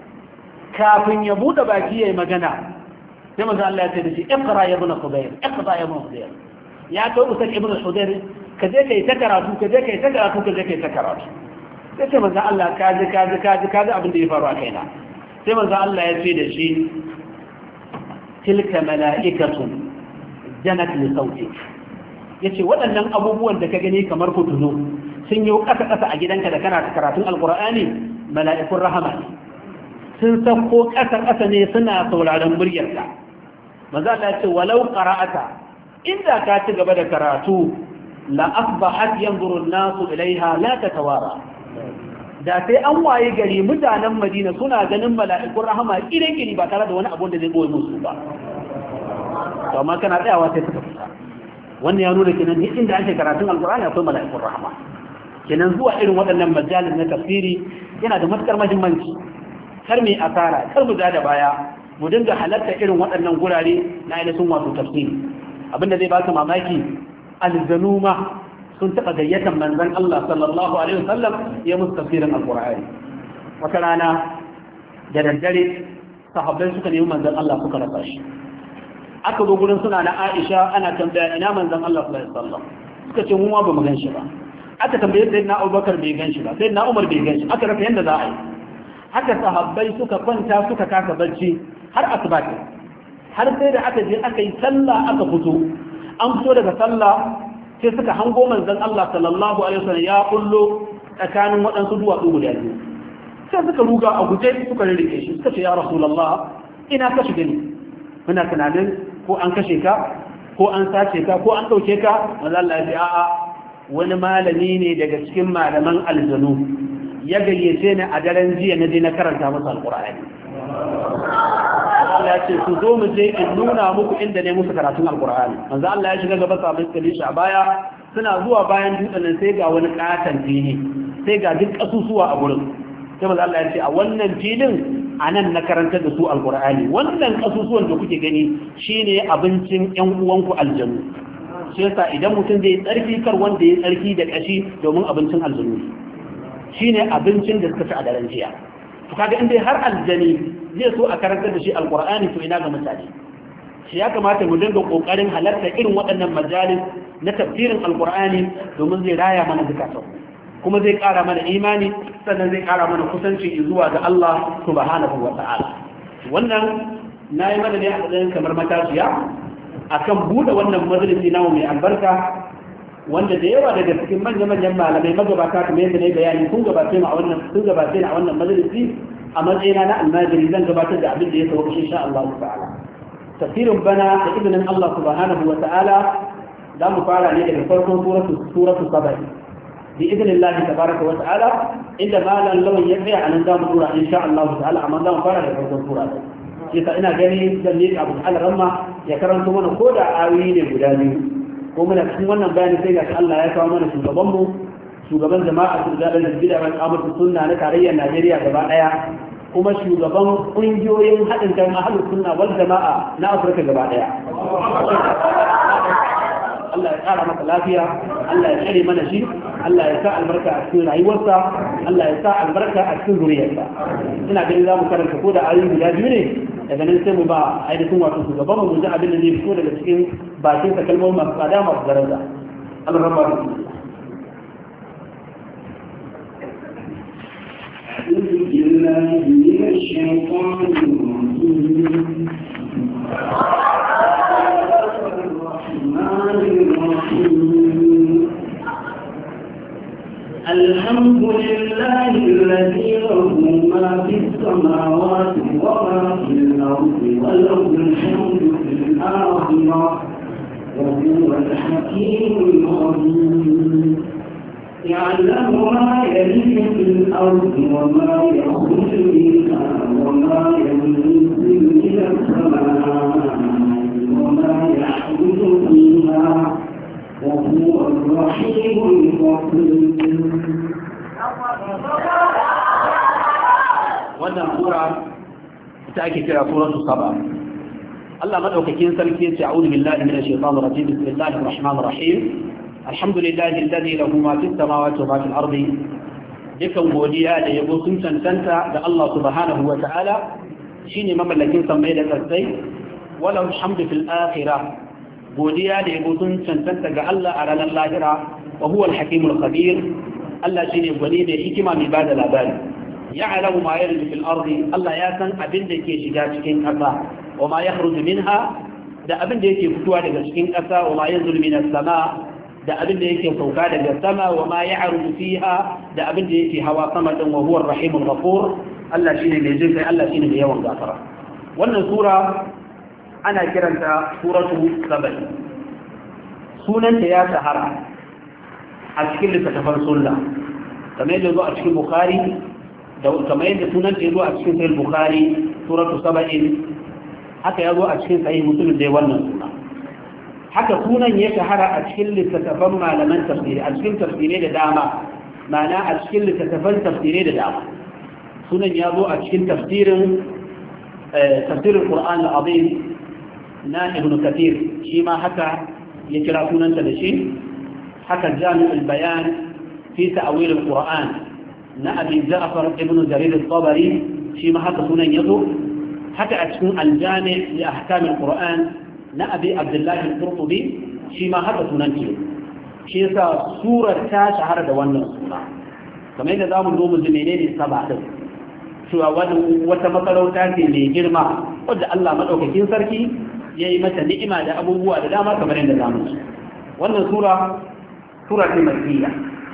kafin ya bude baki yayi magana sai manzo Allah ya ce da shi iqra ya ibn Hudayr iqra ya ibn Hudayr ya to Usayd ibn Hudayr ka je kai ta karatu ka je kai ta karatu ka je kai ta karatu sai ce manzo Allah kaji abin da ya faru a kaina sai manzo Allah ya ce da shi tilka mala'ikatun janat li sautik yace waɗannan abubuwan da ka gani kamar fitulu sun yi ƙasa a gidanka da kana karatun alqur'ani mala'ikun rahama ne sun sauko ƙasa ne suna sauraron muryarka manzo Allah ya ce walau qara'ata inda ka ci gaba da karatu la asbahat yanzuru an-nasu ilaiha la tatawara da sai an waye gari mutanen Madina suna ganin mala'ikun rahama kire-kire ba tare da wani abu da zai boye musu ba to amma kana tsayawa sai suka fita wannan ya nuna kenan duk inda ake karatun alqur'ani akwai mala'ikun rahama kenan zuwa irin waɗannan majalis na tafsiri yana da matukar muhimmanci kar mu asara kar mu da baya mu dinga halarta irin waɗannan gurare na ainihin wato tafsiri abinda zai baka mamaki alzanuma sun taɓa gayyatar manzon Allah sallallahu alaihi wasallam ya musu tafsirin alqur'ani wata rana da daddare sahabbai suka nemi manzon Allah suka rasa shi aka zo gurin suna na Aisha ana tambaya ina manzon Allah sallallahu alaihi wasallam suka ce mu ma ba mu gan shi ba aka tambaye sayyidina Abubakar bai gan shi ba sayyidina Umar bai gan shi aka rasa yanda za a yi haka sahabbai suka kwanta suka kasa barci har asuba har sai da aka je aka yi sallah aka fito an fito daga sallah sai suka hango manzon Allah sallallahu alaihi wasallam ya kullo tsakanin waɗansu duwatsu guda biyu sai suka ruga a guje suka rike shi suka ce ya rasulullah ina ka shiga ne muna tunanin ko an kashe ka ko an sace ka ko an dauke ka manzon Allah ya ce a'a wani malami ne daga cikin malaman aljanu ya gayyace ni a daren jiya na je na karanta masa alqur'ani Allah ya ce ku zo mu je in nuna muku inda ne musu karatun alqur'ani manzo Allah ya shiga gaba sabon kalishi a baya suna zuwa bayan dutsen nan sai ga wani katan fili sai ga duk kasusuwa a gurin sai manzo Allah ya ce a wannan filin anan na karantar da su alqur'ani wannan kasusuwan da kuke gani shine abincin ƴan uwanku aljannu shi yasa idan mutum zai tsarki kar wanda ya tsarki da kashi domin abincin aljannu shine abincin da suka ci a daren jiya to kaga in dai har aljani zai so a karantar da shi alqur'ani to ina ga mutane shi ya kamata mu dinga kokarin halarta irin waɗannan majalis na tafsirin alqur'ani domin zai raya mana zakatun kuma zai ƙara mana imani sannan zai ƙara mana kusanci zuwa ga Allah subhanahu wa ta'ala wannan nayi mana ne a matsayin kamar matashiya akan bude wannan majalisi namu mai albarka wanda da yawa daga cikin manya-manyan malamai magabata kamar yadda na yi bayani sun gabace a wannan majalisi a matsayina na almajiri zan gabatar da abin da ya sauka insha Allah ta'ala tafsirin bana da izinin Allah subhanahu wa ta'ala za mu fara ne daga farkon suratu sabai bi idnillahi tabaraka wa ta'ala inda malan lawan ya tsaya anan za mu dora insha Allah ta'ala amma za mu fara daga farkon sura shi ta ina gani zan ne Abu Al-Ramma ya karanto mana ko da ayoyi ne guda biyu ko muna cikin wannan bayani sai gashi Allah ya kawo mana shugaban jama'a su da bid'a wal amatu sunna na tarayyar Najeriya gaba daya kuma shugaban kungiyoyin hadin kan ahlus sunna wal jama'a na Afirka gaba daya Allah ya kara masa lafiya Allah ya kare mana shi Allah ya sa albarka a cikin rayuwarsa Allah ya sa albarka a cikin zuriyarsa ina ganin za mu karanta ko da ayoyi guda biyu ne daga nan sai mu ba ainihin wato shugaban mu ji abin da zai fito daga cikin bakin sa kalmomi masu tsada masu daraja Allah rabba mu الحمد لله الذي له ما في السماوات وما في الأرض وله الحمد في الآخرة وهو الحكيم الخبير يعلم ما يلج في الأرض وما يخرج منها وما ينزل من السماء وما يحدث فيها وهو الرحيم الغفور. wannan sura ita ake kira suratul saba. Allah madaukakin sarki yace a'udhu billahi minash shaitanir rajim bismillahir rahmanir rahim alhamdulillahi alladhi lahu ma fis samawati wa ma fil ardi dukan godiya da yabo sun cancanta da Allah subhanahu wa ta'ala shine mamallakin sammai da ƙasai walau alhamdu fil akhirah godiya da yabo sun cancanta ga Allah a ranar lahira wa huwa al-hakimul khabir Allah shine gwani da hikima mai bada labari ya'lamu ma yarju fil ardi Allah ya san abin da ke shiga cikin ƙasa wa ma yakhruju minha da abin da yake fitowa daga cikin ƙasa wa ma yanzul minas sama da abin da yake sauka daga sama wa ma ya'rudu fiha da abin da yake hawa sama din wa huwa ar-rahimul ghafur Allah shine mai jin kai Allah shine mai yawan gafara wannan sura ana kiranta suratu sabai sunanta ya shahara a cikin littattafan sunna kamar yadda zo a cikin bukhari da kamar yadda sunanta ya zo a cikin sahih bukhari suratu sabai haka ya zo a cikin sahih muslim dai wannan suna haka sunan ya shahara a cikin littattafan malaman tafsiri a cikin tafsirai da dama ma'ana a cikin littattafan tafsirai da dama sunan ya zo a cikin tafsirin Qur'an al-Azim na Ibn Kathir shi ma haka ya kira sunanta da shi haka Jami'ul Bayan fi ta'wil al-Qur'an na Abi Ja'far Ibn Jarir al-Tabari shi ma haka sunan ya zo haka a cikin al-Jami' li ahkam al-Qur'an na Abi Abdullah al-Qurtubi shi ma haka sunan ce shi yasa surar ta shahara da wannan suna kamar yadda zamu zo mu ji menene saba din cewa wata makarauta ce mai girma wadda Allah madaukakin sarki ya yi mata ni'ima da abubuwa da dama kamar yadda zamu ci wannan sura ce makkiya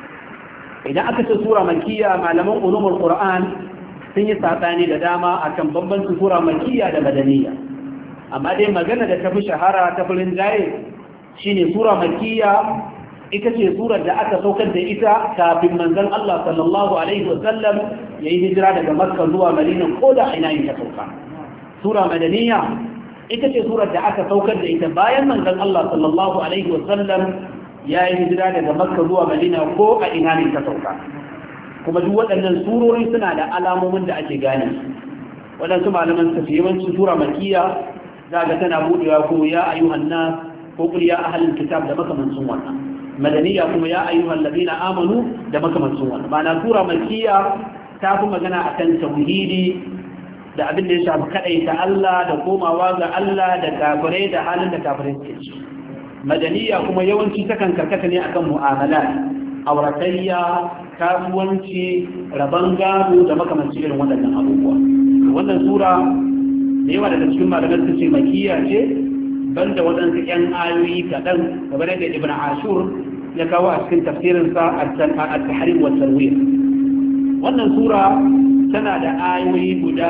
idan aka ce sura makkiya malaman ulumul qur'an sun yi sabani da dama akan bambancin sura makkiya da madaniya amma dai magana da tafi shahara ta furin jaye shine sura makkiya ita ce surar da aka saukar da ita kafin manzon Allah sallallahu alaihi wasallam yayi hijira daga Makka zuwa Madina ko da ina yin ta sauka sura madaniya ita ce surar da aka saukar da ita bayan manzon Allah sallallahu alaihi wasallam yayi hijira daga Makka zuwa Madina ko a ina ne ta sauka kuma duk waɗannan surori suna da alamomin da ake gane waɗansu malaman su yawanci sura makkiya zaga tana budewa ko ya ayyuhan nas ko qul ya ahlul kitab da makamancin wannan madaniya kuma ya ayyuhal ladina amanu da makamancin wannan ma'ana sura makkiya ta fi magana akan tauhidi da abin da ya shafi kadaita Allah da komawa ga Allah da kafirai da halin da kafirai suke ci madaniya kuma yawanci takan karkata ne akan mu'amalat auratayya kasuwanci rabon gado da makamancin irin waɗannan abubuwa wannan sura da yawa daga cikin malaman su ce makkiya ce banda waɗansu ƴan ayoyi kaɗan kamar yadda ibn ashur ya kawo a cikin tafsirinsa at-tahrim wa tarwih wannan sura tana da ayoyi guda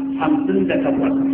58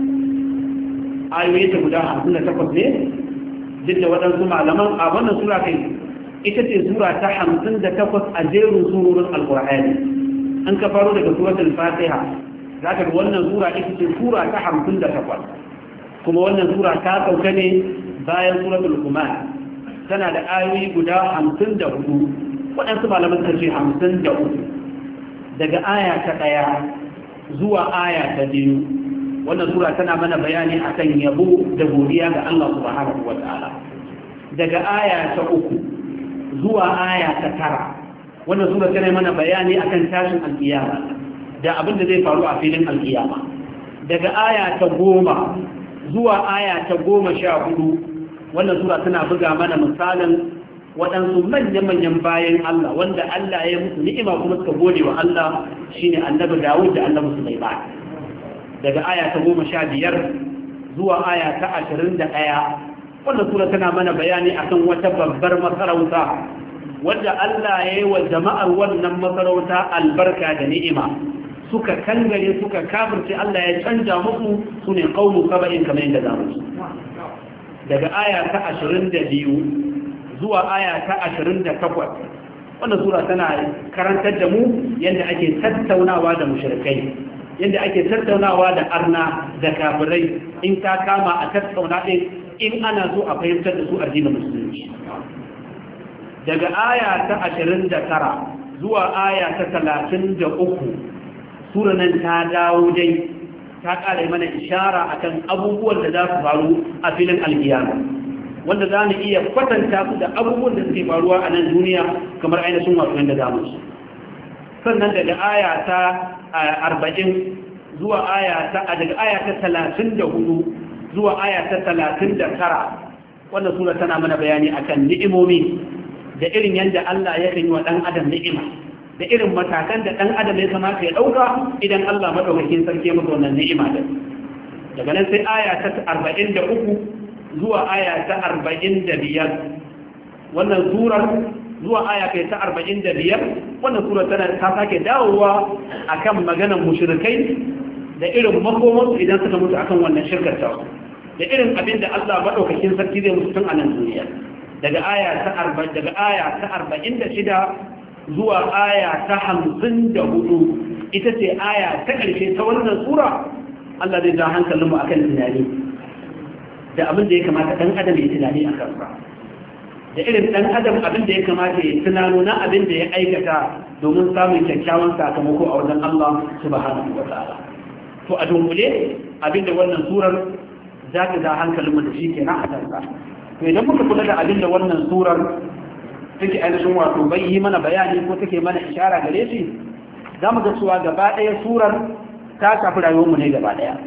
ayoyi ta guda 58 ne duk da waɗansu malaman a wannan sura kai ita ce sura ta 58 a jerin surorin alqur'ani an ka faro daga suratul fatiha zaka ga wannan sura ita ce sura ta 58 kuma wannan sura ta sauka ne bayan suratul Luqman tana da ayoyi guda 54 waɗansu malaman sun ce 53 daga aya ta 1 zuwa aya ta 2 wannan sura tana mana bayani akan yabo da godiya ga Allah subhanahu wataala daga aya ta 3 zuwa aya ta 9 wannan sura tana mana bayani akan tashin alkiyama da abin da zai faru a filin alkiyama daga aya ta 10 zuwa aya ta 14 wannan sura tana buga mana misalin waɗansu manya-manyan bayan Allah wanda Allah ya musu ni'ima kuma suka gode wa Allah shine annabi Dawud da annabi Sulaiman daga aya ta 15 zuwa aya ta 21 wannan sura tana mana bayani akan wata babbar masarauta wanda Allah ya yi wa jama'ar wannan masarauta albarka da ni'ima suka kangare suka kafirce Allah ya canja musu sune qaumu saba'in kamar yadda zamu daga aya ta 22 zuwa aya ta 28 wannan sura tana karantar da mu yadda ake tattaunawa da mushrikai yadda ake tattaunawa da arna da kafirai in ta kama a tattauna din in ana so a fahimtar da su addinin musulunci daga aya ta 29 zuwa aya ta 33 sura nan ta dawo dai ta ƙara mana ishara akan abubuwan da za su faru a filin alkiyama wanda za mu iya kwatanta su da abubuwan da suke faruwa a nan duniya kamar ainihin wasu yadda za mu su sannan daga aya ta 40 zuwa daga aya ta 34 zuwa aya ta 39 wannan sura tana mana bayani akan ni'imomi da irin yadda Allah ya yi wa ɗan adam ni'ima da irin matakan da ɗan adam ya kamata ya ɗauka idan Allah maɗaukakin sarki masa wannan ni'ima da daga nan sai aya ta 43 zuwa aya ta 45 wannan surar zuwa aya kai ta 45 wannan surar ta sake dawowa akan maganar mushrikai da irin makomansu idan suka mutu akan wannan shirkar ta da irin abin da Allah madaukakin sarki zai mutu tun a nan duniya daga aya ta 46 zuwa aya ta 54 ita ce aya ta ƙarshe ta wannan sura Allah zai ja hankalinmu akan tunani da abin da ya kamata ɗan adam ya tunani a kansa da irin ɗan adam abin da ya kamata ya tunano na abin da ya aikata domin samun kyakkyawan sakamako a wajen Allah subhanahu wa ta'ala to a dunkule abin da wannan surar za ta ja hankalinmu da shi kenan a kansa to idan muka kula da abin da wannan surar take ainihin wato bai yi mana bayani ko take mana ishara gare shi za mu ga cewa gaba ɗaya surar ta shafi rayuwarmu ne gaba ɗaya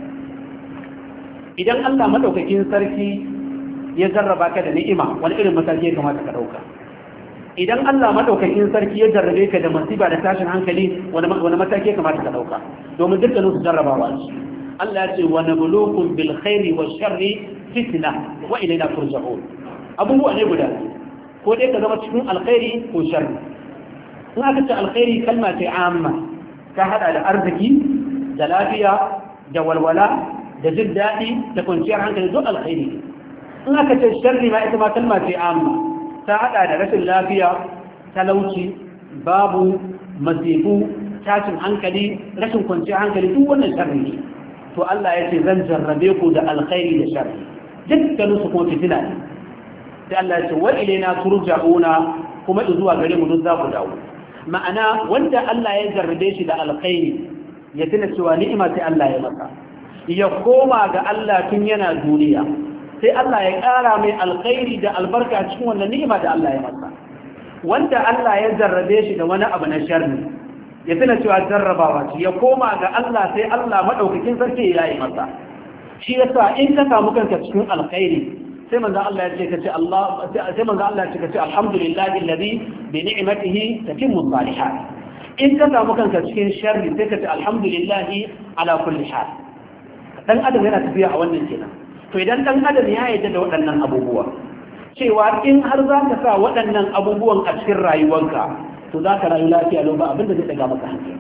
idan Allah madaukakin sarki ya jarraba ka da ni'ima wani irin mataki ya kamata ka ɗauka idan Allah madaukakin sarki ya jarrabe ka da masiba da tashin hankali wani mataki ya kamata ka ɗauka domin dukkanin su jarrabawa ce Allah ya ce wa nabluukum bil khairi wash sharri fitna wa ilayna turja'un abubuwa ne guda ko dai ka zama cikin alkhairi ko sharri in aka ce alkhairi kalma ce amma ta hada da arziki da lafiya da walwala da jin daɗi da kwanciyar hankali duk alkhairi in aka ce sharri ma ita ma kalma ce amma ta hada da rashin lafiya talauci babu masifu tashin hankali rashin kwanciyar hankali duk wannan sharri ne to Allah ya ce zan jarrabe ku da alkhairi da sharri dukkanin su kuma fitina ne sai Allah ya ce wa ilaina turja'una kuma zuwa gare mu duk za ku dawo ma'ana wanda Allah ya jarrabe shi da alkhairi ya tuna cewa ni'ima sai Allah ya masa ya koma ga Allah tun yana duniya sai Allah ya ƙara mai alkhairi da albarka cikin wannan ni'ima da Allah ya masa wanda Allah ya jarrabe shi da wani abu na sharri ya tuna cewa jarrabawa ce ya koma ga Allah sai Allah madaukakin sarki ya yi masa shi yasa in ka samu kanka cikin alkhairi sai manzo Allah ya ce kace sai manzo Allah ya ce kace alhamdulillahi alladhi bi ni'matihi tatimmu salihat in ka samu kanka cikin sharri sai kace alhamdulillahi ala kulli hal dan adam yana tafiya a wannan kenan to idan dan adam ya yarda da waɗannan abubuwa cewa in har za ka sa waɗannan abubuwan a cikin rayuwarka to za ka rayu lafiya lau ba abinda zai daga maka hankali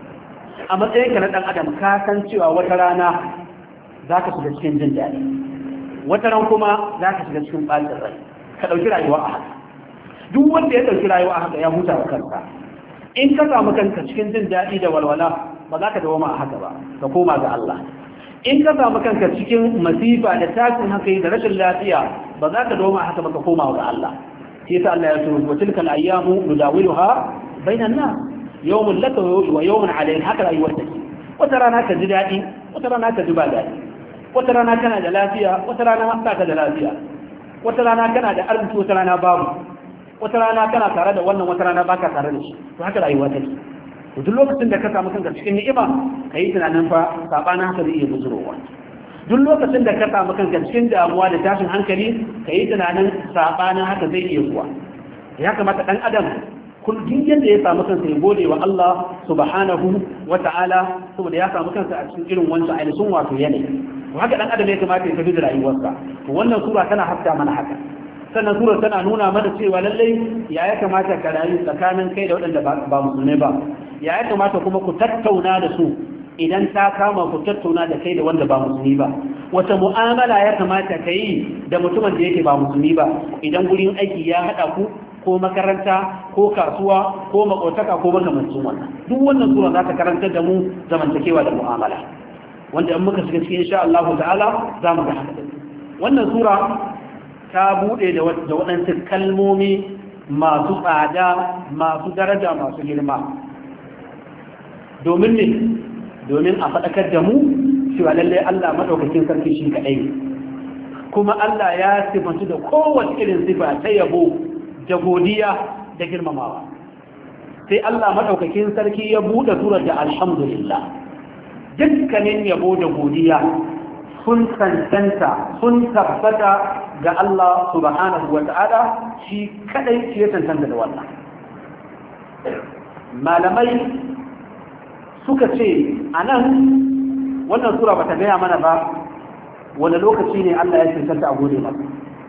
a matsayinka na ɗan adam ka san cewa wata rana za ka shiga cikin jin daɗi wata ran kuma za ka shiga cikin ɓacin rai ka ɗauki rayuwa a haka duk wanda ya ɗauki rayuwa a haka ya huta wa kansa in ka samu kanka cikin jin daɗi da walwala ba za ka dawoma a haka ba ka koma ga Allah in ka samu kanka cikin masifa da tashin hankali da rashin lafiya ba za ka dawoma a haka ba ka koma ga Allah sai ta Allah ya so wa tilkal ayyamu nudawiluha bainan nas yawmun laka wa yawmun alayka haka rayuwar take wata rana ka ji daɗi wata rana ka ji ba daɗi wata rana kana da lafiya wata rana ba ka da lafiya wata rana kana da arziki wata rana babu wata rana kana tare da wannan wata rana baka tare da shi to haka rayuwa take to duk lokacin da ka samu kanka cikin ni'ima kai tunanin fa sabanin haka zai iya buzurowa duk lokacin da ka samu kanka cikin damuwa da tashin hankali kai tunanin sabanin haka zai iya zuwa ya kamata dan adam kullum yadda ya samu kansa ya gode wa Allah subhanahu wa ta'ala saboda ya samu kansa a cikin irin wancan ainihin wato yanayi to haka dan adam ya kamata ya tafi da rayuwarsa to wannan sura tana hafta mana haka sannan sura tana nuna mana cewa lallai ya kamata ka rayu tsakanin kai da waɗanda ba musulmai ba ya kamata kuma ku tattauna da su idan ta kama ku tattauna da kai da wanda ba musulmi ba wata mu'amala ya kamata ka yi da mutumin da yake ba musulmi ba idan gurin aiki ya haɗa ku ko makaranta ko kasuwa ko makotaka ko makamancin wannan duk wannan sura za ta karantar da mu zamantakewa da mu'amala wanda in muka shiga cikin insha Allah ta'ala za mu ga haka wannan sura ta bude da waɗansu kalmomi masu tsada masu daraja masu girma domin ne domin a faɗakar da mu cewa lallai Allah madaukakin sarki shi kaɗai kuma Allah ya sifantu da kowace irin sifa ta yabo da godiya da girmamawa sai Allah madaukakin sarki ya bude surar da alhamdulillah dukkanin yabo da godiya sun cancanta sun tabbata ga Allah subhanahu wata'ala shi kadai shi ya cancanta da wannan malamai suka ce anan wannan sura bata gaya mana ba wani lokaci ne Allah ya cancanta a gode masa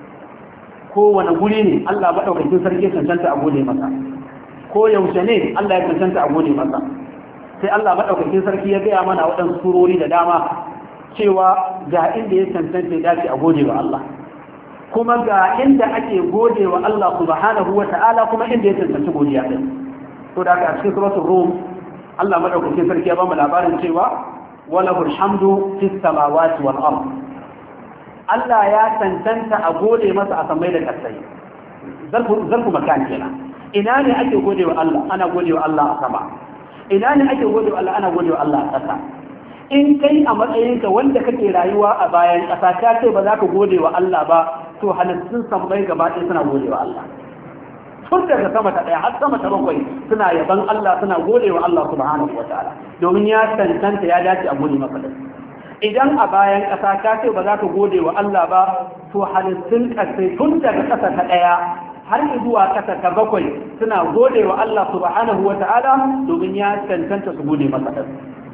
ko wani guri ne Allah madaukakin sarki ya cancanta a gode masa ko yaushe ne Allah ya cancanta a gode masa sai Allah madaukakin sarki ya gaya mana waɗansu surori da dama cewa ga inda ya cancanta ya dace a gode wa Allah kuma ga inda ake gode wa Allah subhanahu wa ta'ala kuma inda ya cancanci godiya din to da a cikin suratul rum Allah madaukakin sarki ya ba mu labarin cewa walahul hamdu fis samawati wal ard Allah ya cancanta a gode masa a samai da kasai zarfu makan kenan ina ne ake gode wa Allah ana gode wa Allah a sama ina ne ake gode wa Allah ana gode wa Allah a ƙasa in kai a matsayinka wanda kake rayuwa a bayan ƙasa ka ce ba za ka gode wa Allah ba to halittun sammai gaba ɗaya suna gode wa Allah tun daga sama ta ɗaya har sama ta bakwai suna yaban Allah suna gode wa Allah subhanahu wa ta'ala domin ya tantanta ya dace a gode masa idan a bayan ƙasa ka ce ba za ka gode wa Allah ba to halittun ƙasai tun daga ƙasa ta ɗaya har zuwa ƙasa ta bakwai suna gode wa Allah subhanahu wa ta'ala domin ya tantanta su gode masa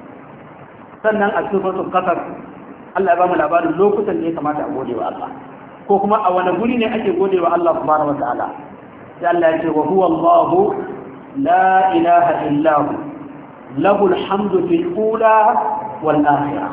sannan a cikin suratul qasas Allah ya ba mu labarin lokutan da ya kamata a gode wa Allah ko kuma a wani guri ne ake gode wa Allah subhanahu wa ta'ala sai Allah ya ce wa huwa Allah la ilaha illa hu lahu alhamdu fil ula wal akhirah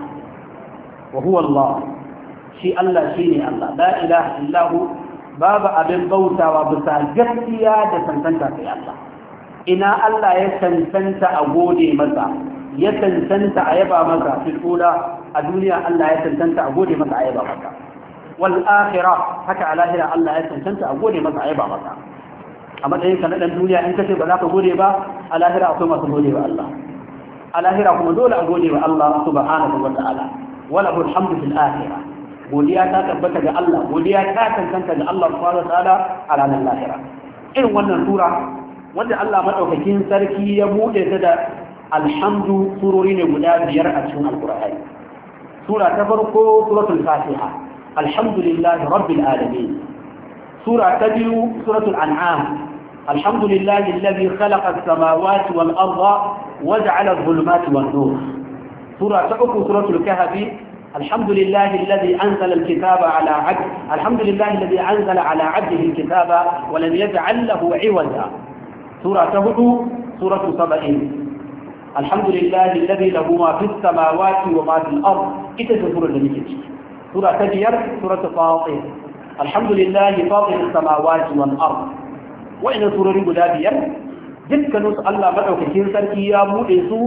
wa huwa Allah shi Allah shine Allah la ilaha illa hu babu abin bautawa bisa gaskiya da tantanta sai Allah ina Allah ya tantanta a gode masa ya tantanta a yaba masa fil ula a duniya Allah ya tantanta a gode masa a yaba masa wal akhirah haka a lahira Allah ya tantanta a gode masa a yaba masa a matsayin ka na dan duniya in kace ba za ka gode ba a lahira akwai masu gode wa Allah a lahira kuma dole a gode wa Allah subhanahu wa ta'ala wala alhamdu fil akhirah godiya ta tabbata ga Allah godiya ta tantanta ga Allah subhanahu wa ta'ala a ranar lahira irin wannan sura wanda Allah madaukakin sarki ya bude ta da alhamdu surori ne guda biyar a cikin alqur'ani sura ta farko suratul fatiha alhamdulillahi rabbil alamin sura ta biyu suratul an'am alhamdulillahi alladhi khalaqa as-samawati wal arda waja'ala adh-dhulumati wan nur sura ta uku suratul kahfi alhamdulillahi alladhi anzala al-kitaba ala 'abdihi alhamdulillahi alladhi anzala ala 'abdihi al-kitaba wa lam yaj'al lahu 'iwaja sura ta hudu suratul sab'in الحمد لله الذي له ما في السماوات وما في الأرض إذا سورة المجد سورة تجير سورة فاطر الحمد لله فاطر السماوات والأرض وإن سورة قدابير جد كنوس الله مدعو كثير سرقيا مؤسو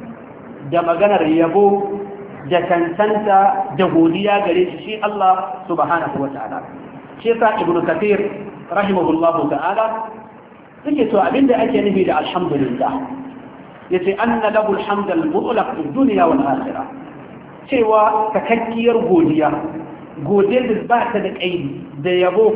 دمغانا ريابو جتنسنتا جهوديا قريش شيء الله سبحانه وتعالى شيخ ابن كثير رحمه الله تعالى سيكتو أبين دا أكي نبي الحمد لله yace anna lahu alhamd al-mutlaq fi dunya wal akhirah cewa takakkiyar godiya godiyar da ba ta da kaidi da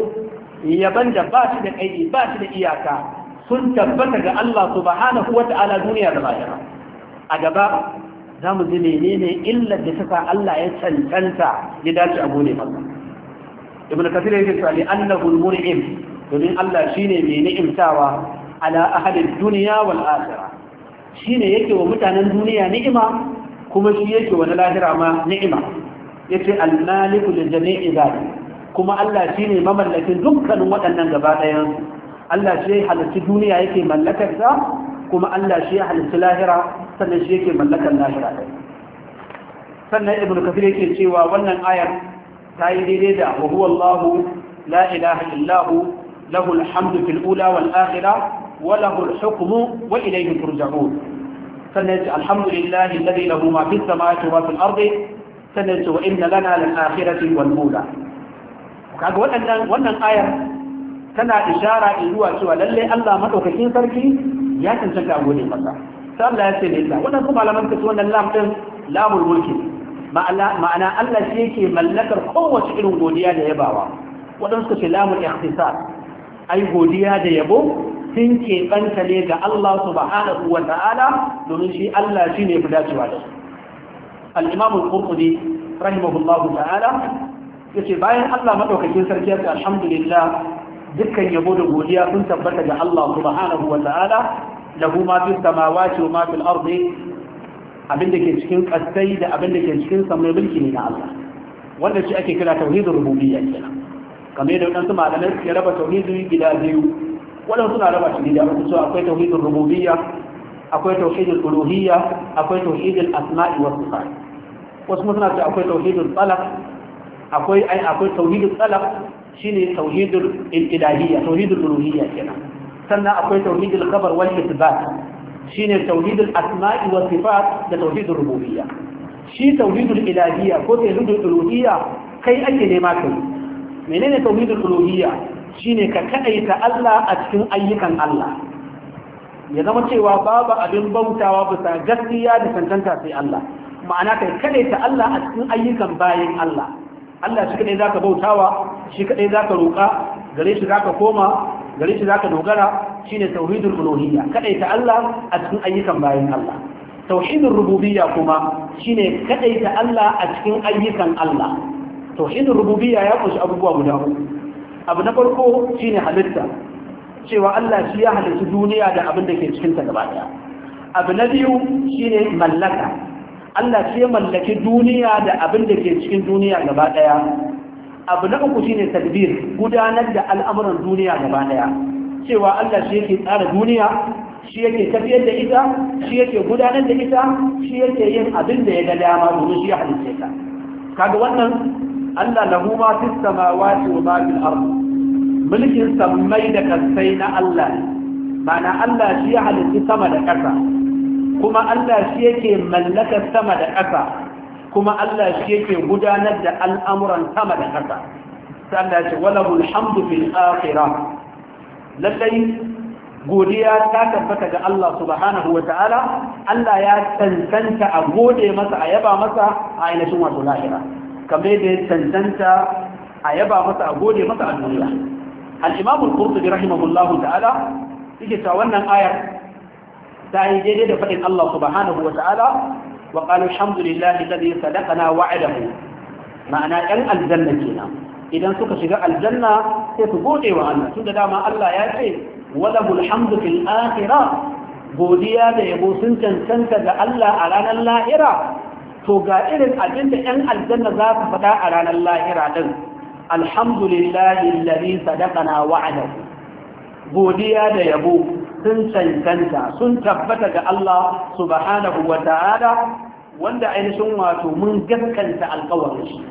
yaban da ba ta da kaidi ba ta da iyaka sun tabbata ga Allah subhanahu wa ta'ala duniya da lahira a gaba zamu ji menene illar da saka Allah ya cancanta ya dace a gode masa ibn kathir yake cewa li annahu al-mun'im domin Allah shine mai ni'imtawa ala ahli ad-dunya wal akhirah shine yake wa mutanen duniya ni'ima kuma shi yake wa lahira ma ni'ima yace al-maliku li jami'i zalik kuma Allah shine mamallakin dukkanin waɗannan gaba ɗayan Allah shi halitta duniya yake mallakar ta kuma Allah shi halitta lahira sannan shi yake mallakar lahira sannan ibn kathir yake cewa wannan ayar ta yi daidai da wa huwa Allah la ilaha illa hu lahu al-hamdu fil ula wal akhirah وله الحكم وإليه ترجعون سنة الحمد لله الذي له ما في السماوات وما في الأرض سنة وإن لنا للآخرة والأولى wannan ayar tana ishara zuwa cewa lalle Allah madaukakin sarki ya cancanta a gode masa sai Allah ya ce ne Allah wannan kuma malaman kace wannan lam din lamul mulki ma'ana Allah shi yake mallakar kowace irin godiya da yabawa wadansu suka ce lamul ikhtisar ai godiya da yabo sun keɓanta ne ga Allah subhanahu wa ta'ala domin shi Allah shi ne fi dacewa da su. Al'imamun ƙurƙudi, rahimahullahu ta'ala, ya ce bayan Allah maɗaukakin sarki yadda alhamdulillah dukkan yabo da godiya sun tabbata ga Allah subhanahu wa ta'ala lahu ma fi samawati wa ma fil ardi abinda ke cikin ƙasai da abinda ke cikin samai mulki ne na Allah. wanda shi ake kira tauhidul rububiyya kenan. kamar yadda wadansu malamai suke raba tauhidi gida biyu, wadansu suna raba shi gida uku. So akwai tauhidul rububiyya, akwai tauhidul uluhiyya, akwai tauhidul asma'i was sifat. wasu kuma suna cewa akwai tauhidul talaq, akwai tauhidul talaq shine tauhidul ilahiyya, tauhidul uluhiyya kenan. sannan akwai tauhidul khabar wal ithbat shine tauhidul asma'i was sifat da tauhidul rububiyya. shi tauhidul ilahiyya ko tauhidul uluhiyya kai ake nema kai. menene tauhidul uluhiyya? shine ka kadaita Allah a cikin ayyukan Allah, ya zama cewa babu abin bautawa bisa gaskiya da cancanta sai Allah. ma'ana kai kadaita Allah a cikin ayyukan bayin Allah. Allah shi kadai zaka bautawa, shi kadai zaka roƙa, gare shi zaka koma, gare shi zaka dogara. shine tauhidul uluhiyya, kadaita Allah a cikin ayyukan bayin Allah. tauhidul rububiyya kuma shine kadaita Allah a cikin ayyukan Allah. tauhidul rububiyya ya kunshi abubuwa guda uku. abu na farko shine halitta, cewa Allah shi ya halitta duniya da abin da ke cikin ta gaba daya. abu na biyu shine mallaka, Allah shi ya mallaki duniya da abin da ke cikin duniya gaba daya. abu na uku shine tadbir, gudanar da al'amuran duniya gaba daya, cewa Allah shi yake tsara duniya, shi yake tafiyar da ita, shi yake gudanar da ita, shi yake yin abin da ya ga dama domin shi ya halitta ta. kaga wannan Allah lahu ma fis samawati wa ma fil ard, mulkin sammai da kasai na Allah ne. ma'ana Allah shi ya halitta sama da ƙasa, kuma Allah shi yake mallaka sama da ƙasa, kuma Allah shi yake gudanar da al'amuran sama da ƙasa. sai Allah ya ce walahul hamdu fil akhirah, lallai godiya ta tabbata ga Allah subhanahu wa ta'ala. Allah ya tantanta a gode masa, a yaba masa a ainihin wato lahira, kamar da ya tantanta a yaba masa, a gode masa a duniya. al-Imam al-Qurtubi rahimahullahu ta'ala yake cewa wannan ayar ta yi daidai da faɗin Allah subhanahu wa ta'ala wa qalu alhamdulillahi alladhi sadaqana wa'adahu. ma'ana ɗan aljanna kenan idan suka shiga aljanna sai su gode wa Allah, tunda dama Allah ya ce walahul hamdu fil akhirah, godiya da yabo sun cancanta ga Allah a ranar lahira. to ga irin abin da ƴan aljanna za su faɗa a ranar lahira din, alhamdulillahi alladhi sadaqana wa'adahu. godiya da yabo sun cancanta, sun tabbata ga Allah subhanahu wa ta'ala, wanda ainihin wato mun gaskanta alƙawarin shi.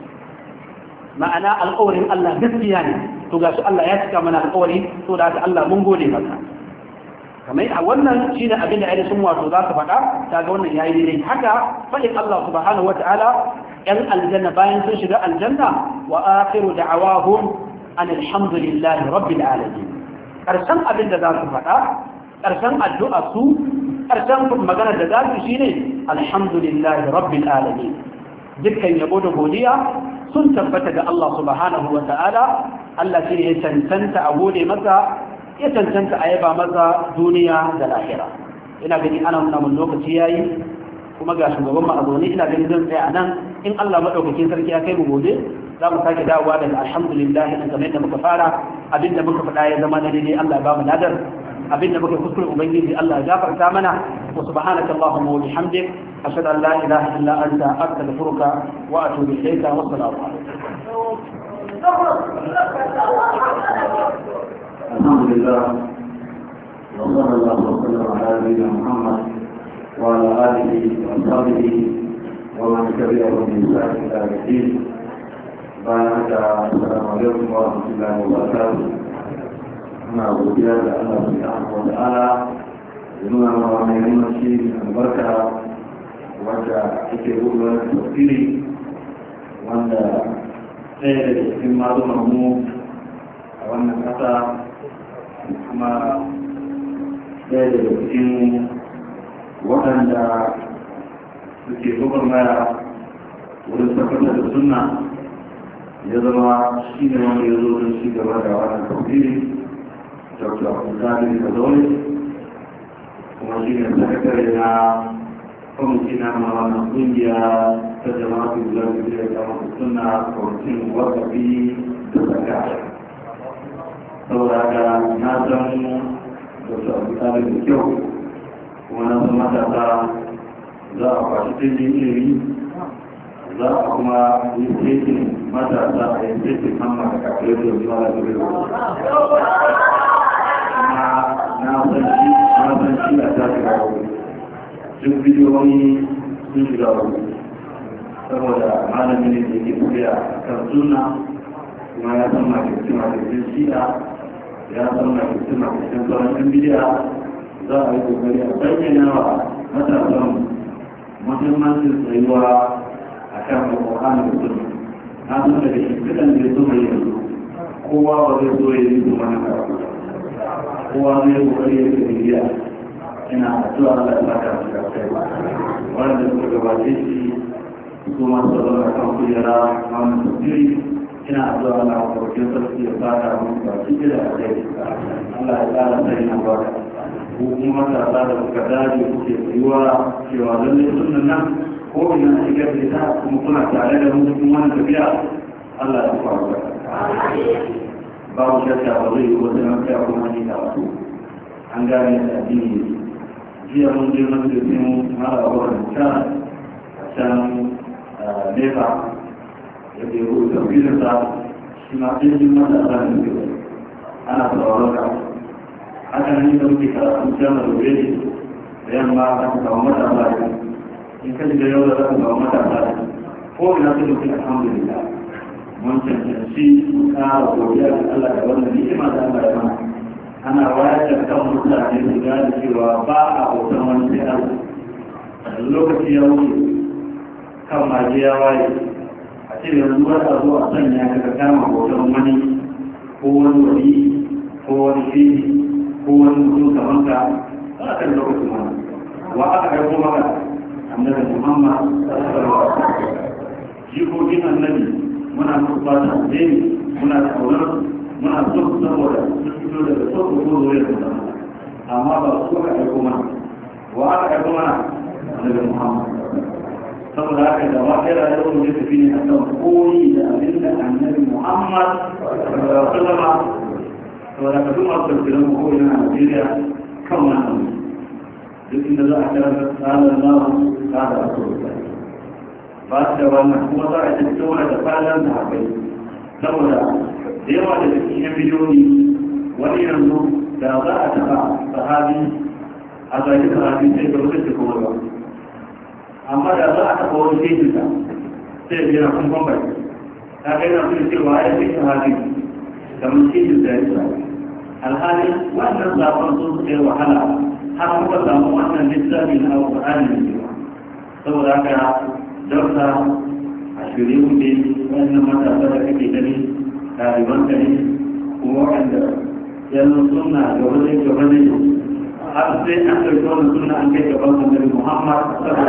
ma'ana alƙawarin Allah gaskiya ne, to ga shi Allah ya cika mana alƙawari, to da haka Allah mun gode maka. kamar a wannan shine abin da ainihin wato za ka faɗa, kaga wannan yayi daidai. haka faɗin Allah subhanahu wa ta'ala, ‘yan aljanna bayan sun shiga aljanna, wa akhiru da'awahum an alhamdulillahi rabbil alamin. ƙarshen abin da za su faɗa, ƙarshen addu'a su, ƙarshen magana da za su shine alhamdulillahi rabbil alamin. dukkan yabo da godiya sun tabbata ga Allah subhanahu wa ta'ala. Allah shi ya cancanta a gode masa, ya cancanta a yaba masa duniya da lahira. ina gani ana nuna mun lokaci yayi, kuma ga shugaban mu a zaune, ina gani zan tsaya a nan. in Allah madaukakin sarki ya kai mu gobe, za mu sake dawowa daga alhamdulillah in kamar yadda muka fara. abinda muka faɗa ya zama na daidai, Allah ya ba mu nadar. abinda muka kuskure ubangiji Allah ya gafarta mana. wa subhanaka allahumma wa bihamdik, ashhadu an la ilaha illa anta, astaghfiruka wa atubu ilayka. wa assalamu alaikum. alhamdulillah wa sallallahu wa sallam ala nabiyyina Muhammad wa ala alihi wa sahbihi wa man tabi'ahum bi ihsan ila yawm الدين. assalamu alaikum wa rahmatullahi wa barakatuh. muna godiya da Allah subhanahu wa ta'ala da nuna mana wannan yammaci albarka wanda ake gudanar da tafsiri, wanda ɗaya daga cikin malumar mu a wannan ƙasa, kuma ɗaya daga cikin waɗanda suke gwagwarmaya wurin tabbatar da sunna, ya zama shi ne wanda ya zo don ci gaba da wannan tafsiri. Dr. Abdulkadir Kazaure, kuma shi ne sakatare na kwamiti na wannan kungiya ta jama'a su guda da ya kama suna kwamitin wakafi da saka. saboda haka na san Dr. Abdulkadir da kyau, kuma na san matasa za a kwashi cikin ilimi za a kuma yi setin matasa a yi setin hamma da kafin da zuwa da gobe na san shi a ta shiga wuri duk bidiyoyi sun shiga wuri saboda malamin da yake tafiya kan sunna kuma ya san makircin shi'a ya san makircin sauran yan bidiya za a yi kokari a bayyana wa matasan muhimmancin tsayuwa a kan alƙur'ani da sunna na san daga shimfiɗan da ya zo mai yanzu kowa ba zai zo ya yi kuma na karatu kowa zai kokari ya yi bidiya ina addu'a Allah ya saka su da kai wanda suka gabace shi su masu zama kan kujera na wannan tafsiri ina addu'a Allah ya farke sarki ya saka mu ba shi da kai Allah ya tsara sai na baka ko kuma ta da suka dace kuke tsayuwa cewa lalle sunnan nan ko ina a cikin da kuma kuna tare da mu cikin wannan tafiya Allah ya fara babu shakka ba zai yi wata nan kai kuma ni da wasu an gane da addini jiya mun je mun je mun mara wannan ta can nefa da ke rubuta filinsa shi ma ɗin jin mata a zanen gaba ana tsawaron ka haka nan da muke karatun jami'ar rube ne da yamma za ka kawo mata a zanen in ka shiga yau da za ka kawo mata a zanen ko ina su mutum alhamdulillah mun cancanci mu ƙara godiya ga Allah da wannan ni'ima da Allah ya mana ana wayar da kan mutane su gane cewa ba a hoton wani sai Allah lokaci ya wuce kan maje ya waye a ce yanzu wata zo a sanya ka kama hoton wani ko wani wani ko wani fili ko wani mutum kamar ka ba a kan lokacin wani wa aka aiko maka annabi Muhammad jikokin annabi muna musu fata alheri muna kaunar muna so saboda su fito daga sauƙi ko zoye da amma ba su aka aiko mana wa aka aiko mana annabi Muhammad saboda haka da ba kai rayuwar mu tafi ne a kan koyi da abin da annabi Muhammad sallama saboda ka duma tafsirin mu koyi na Najeriya kan wannan duk inda za a karanta tsarin nawa tsara rasulullah ba da wannan kuma za a tafi wani da tsarin da haɓai saboda da yawa da cikin yan bidiyoyi wani yanzu da za a taɓa sahabi a zaki sahabi sai ga wata ce kuma ba amma da za a taɓa wani fejinta sai biyar kun bambai ta ga yana suna cewa ya fi sahabi kamar fejinta ya sa alhali wannan zafon sun suka yi wahala har muka samu wannan littafi na alƙur'ani da cewa saboda haka dauka a shirye kuɗe wannan matasa da kake gani ɗaliban ka ne kuma waɗanda yanzu suna gaba ne har sai an ɗauki wani suna an kai gaban annabi Muhammad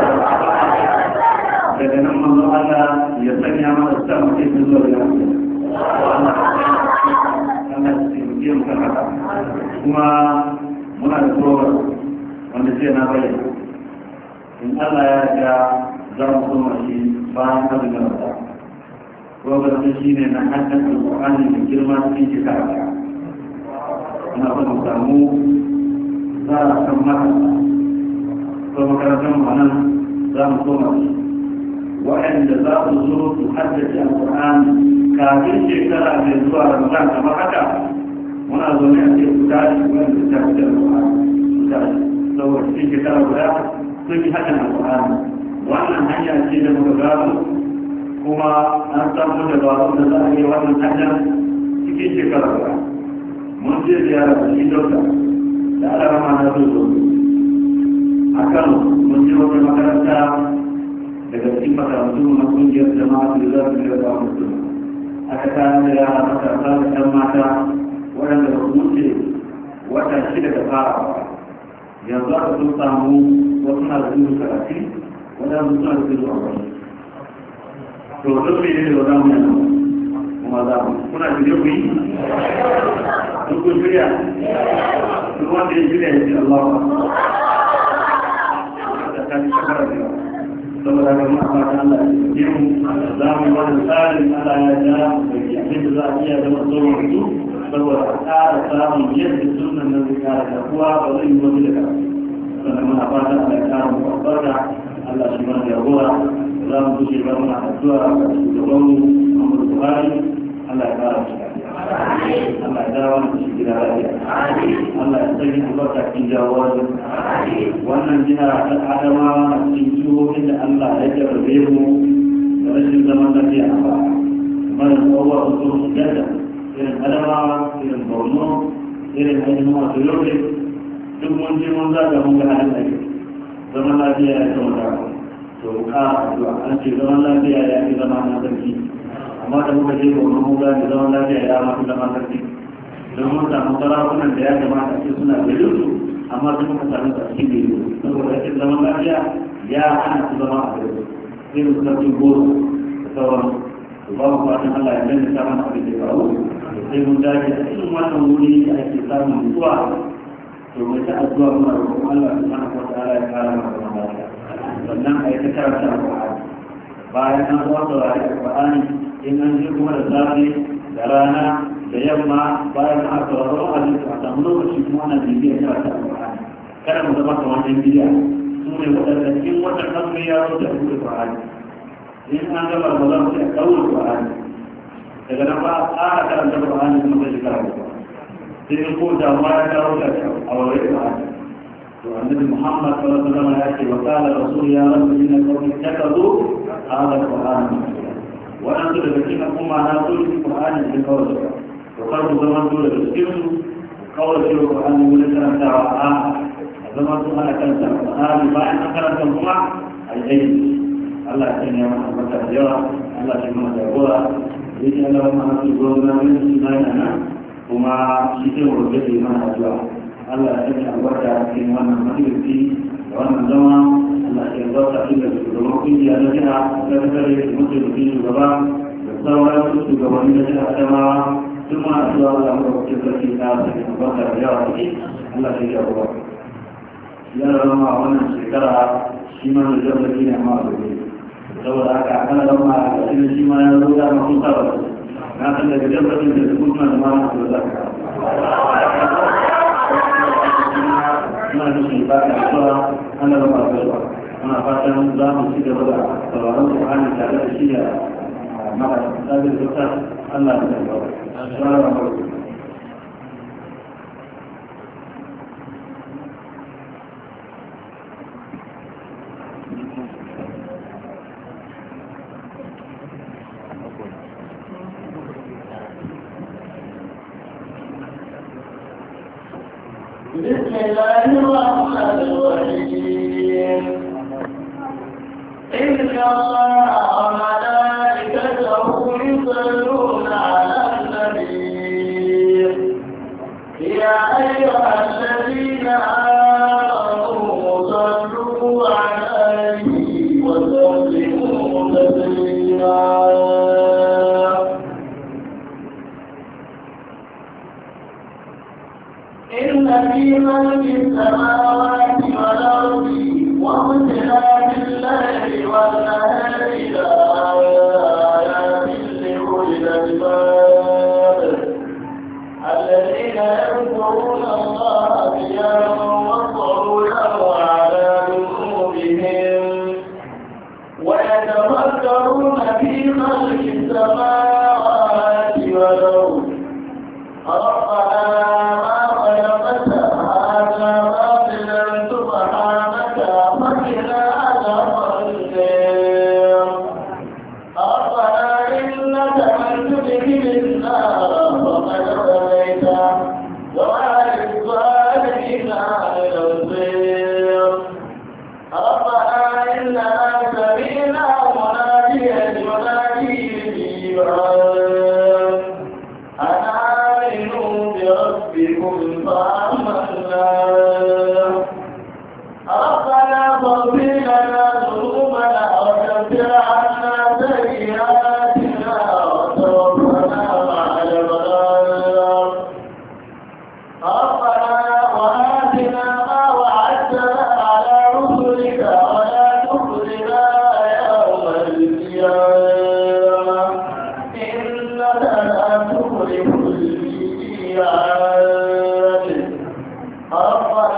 daga nan manzo Allah ya sanya mana sa mutum da zuwa ga Allah ya taimake mu kan haka kuma muna da program wanda sai na bayyana in Allah ya ga za mu koma shi bayan abin da wata program shi ne na haddan alƙur'ani da girma cikin shekara ina son mu samu za a san matasa ko makarantar manan za mu koma su waɗanda za su zo su haddace alƙur'ani kafin shekara mai zuwa ramadan kamar haka muna zaune a ce ku tashi wanda su tafi da alƙur'ani su tashi saboda cikin shekara guda sun yi haddan alƙur'ani wannan hanya ce da muka gano kuma an samu da ba da za a yi wannan haddan cikin shekara guda mun je ziyara a cikin dauka da ala rama na zo a kano mun je wata makaranta daga cikin makarantu na kungiyar jama'a da za su yi da mutu aka kayan da yara matasa da ɗan mata waɗanda ba su wuce wata shida da fara yanzu aka sun samu wasu na da zuwa karatu waɗanda suna da zuwa wani to duk mai ne da za mu yana kuma za mu kuna shirye ku yi duk kun shirya duk wanda ya shirya ya ce Allah ba da ta ci shakara da yawa saboda ga ma'a fata Allah ya mu za mu yi wani tsarin Allah ya ja da yakin da za a iya zama tsohon su saboda a ƙara samun yadda sunan nan zai ƙara kafuwa ba zai yi wani da karatu sannan muna fata Allah ya ƙara mu albarka Allah shi mana jagora za mu gushe ba muna addu'a ga shugabanmu Muhammadu Buhari Allah ya kara shi Allah ya dawo da shi gida lafiya Allah ya sanya albarka cikin jawabi wannan jiha ta Adamawa na cikin jihohin da Allah ya jarrabe mu da rashin zaman lafiya a ba kamar da kowa su so su gada irin Adamawa irin Borno irin ainihin masu yobe duk mun je mun zaga mun ga halin ake zaman lafiya ya kama da to ka addu'a an ce zaman lafiya ya fi zama na sarki amma da muka je ga wani gani zaman lafiya ya mafi zama sarki don mun samu sarakunan da ya kamata ce suna gari su amma sun muka sami su a cikin gari saboda yake zaman lafiya ya hana su zama a gari irin su sarkin goro da sauran su ba mu fatan Allah ya gani ta mana abin da ya faru sai mun dace a cikin wannan wuri da ake samun mutuwa to mai ta addu'a kuma da kuma Allah subhanahu wa ta'ala ya kara mana zaman lafiya sannan a yi ta karanta alƙur'ani bayan an zuwa saurari alƙur'ani in an ji kuma da safe da rana da yamma bayan an sauraro a jiki a samu lokaci kuma ana bibiyar karanta alƙur'ani kada mu zama kamar yan bidiya su ne waɗanda in wata kasar ya zo da buɗe alƙur'ani in an gama ba za mu iya ɗaure alƙur'ani daga nan ba a ƙara karanta alƙur'ani kuma zai shiga alƙur'ani sai in ko damuwa ya kawo da a wawai alƙur'ani to annabi Muhammad sallallahu alaihi wasallam ya ce wa qala rasul ya rabbi inna qawmi ittakhadhu hadha alqur'ana masjida waɗansu daga cikin al'umma na so shi Qur'ani da kawai da to kar ku zama dole da cikin su kawai da Qur'ani wurin karantawa a zama su ana karanta Qur'ani bayan an karanta kuma a yi aiki Allah ya sanya mana albarka da yawa Allah ya mana jagora yake Allah ya mana jagora na wani shi na yana kuma shi ke wurin da mana addu'a Allah ya sanya albarka cikin wannan majalisi da wannan zama Allah ya albarka cikin da shugaban kungiya na jiha da kare da mutum shugaba da sauran shugabanni na jiha Adamawa duk ma addu'a Allah ya rubuta sarki ta sanya albarka da yawa ciki Allah ya jagora ya rama wannan shekara shi ma da jami'i ne ma da saboda haka ana rama a cikin shi ma ya zo da mafuta ba na san daga jami'in da kuma da ma da zaka ina da shi ba ka zuwa ana da ba zuwa ana fatan za mu ci gaba da sauraron Qur'ani tare da shi da maka sabin dokta Allah ya tsare assalamu بسم الله الرحمن الرحيم إن الله وملائكته يصلون على النبي يا أيها الذين آمنوا صلوا عليه وسلموا تسليما إن في خلق السماوات والأرض واختلاف الليل والنهار لآيات لأولي الألباب الذين يذكرون الله قياما وقعودا وعلى جنوبهم ويتفكرون في خلق السماوات والأرض ربنا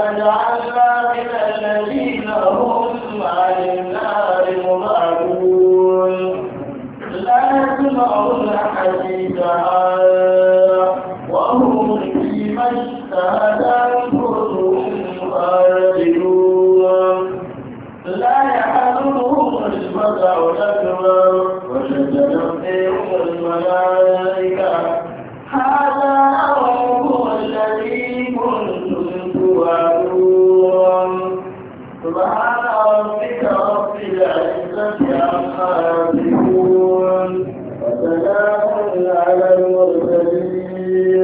الذين هم عن النار مبعدون يسمعون حديثها وهم فيما اشتهت أنفسهم خالدون لا يحزنهم الفزع الأكبر وتتلقيهم الملائكة هذا يومكم الذي كنتم توعدون سبحان ربك رب العزة عما يصفون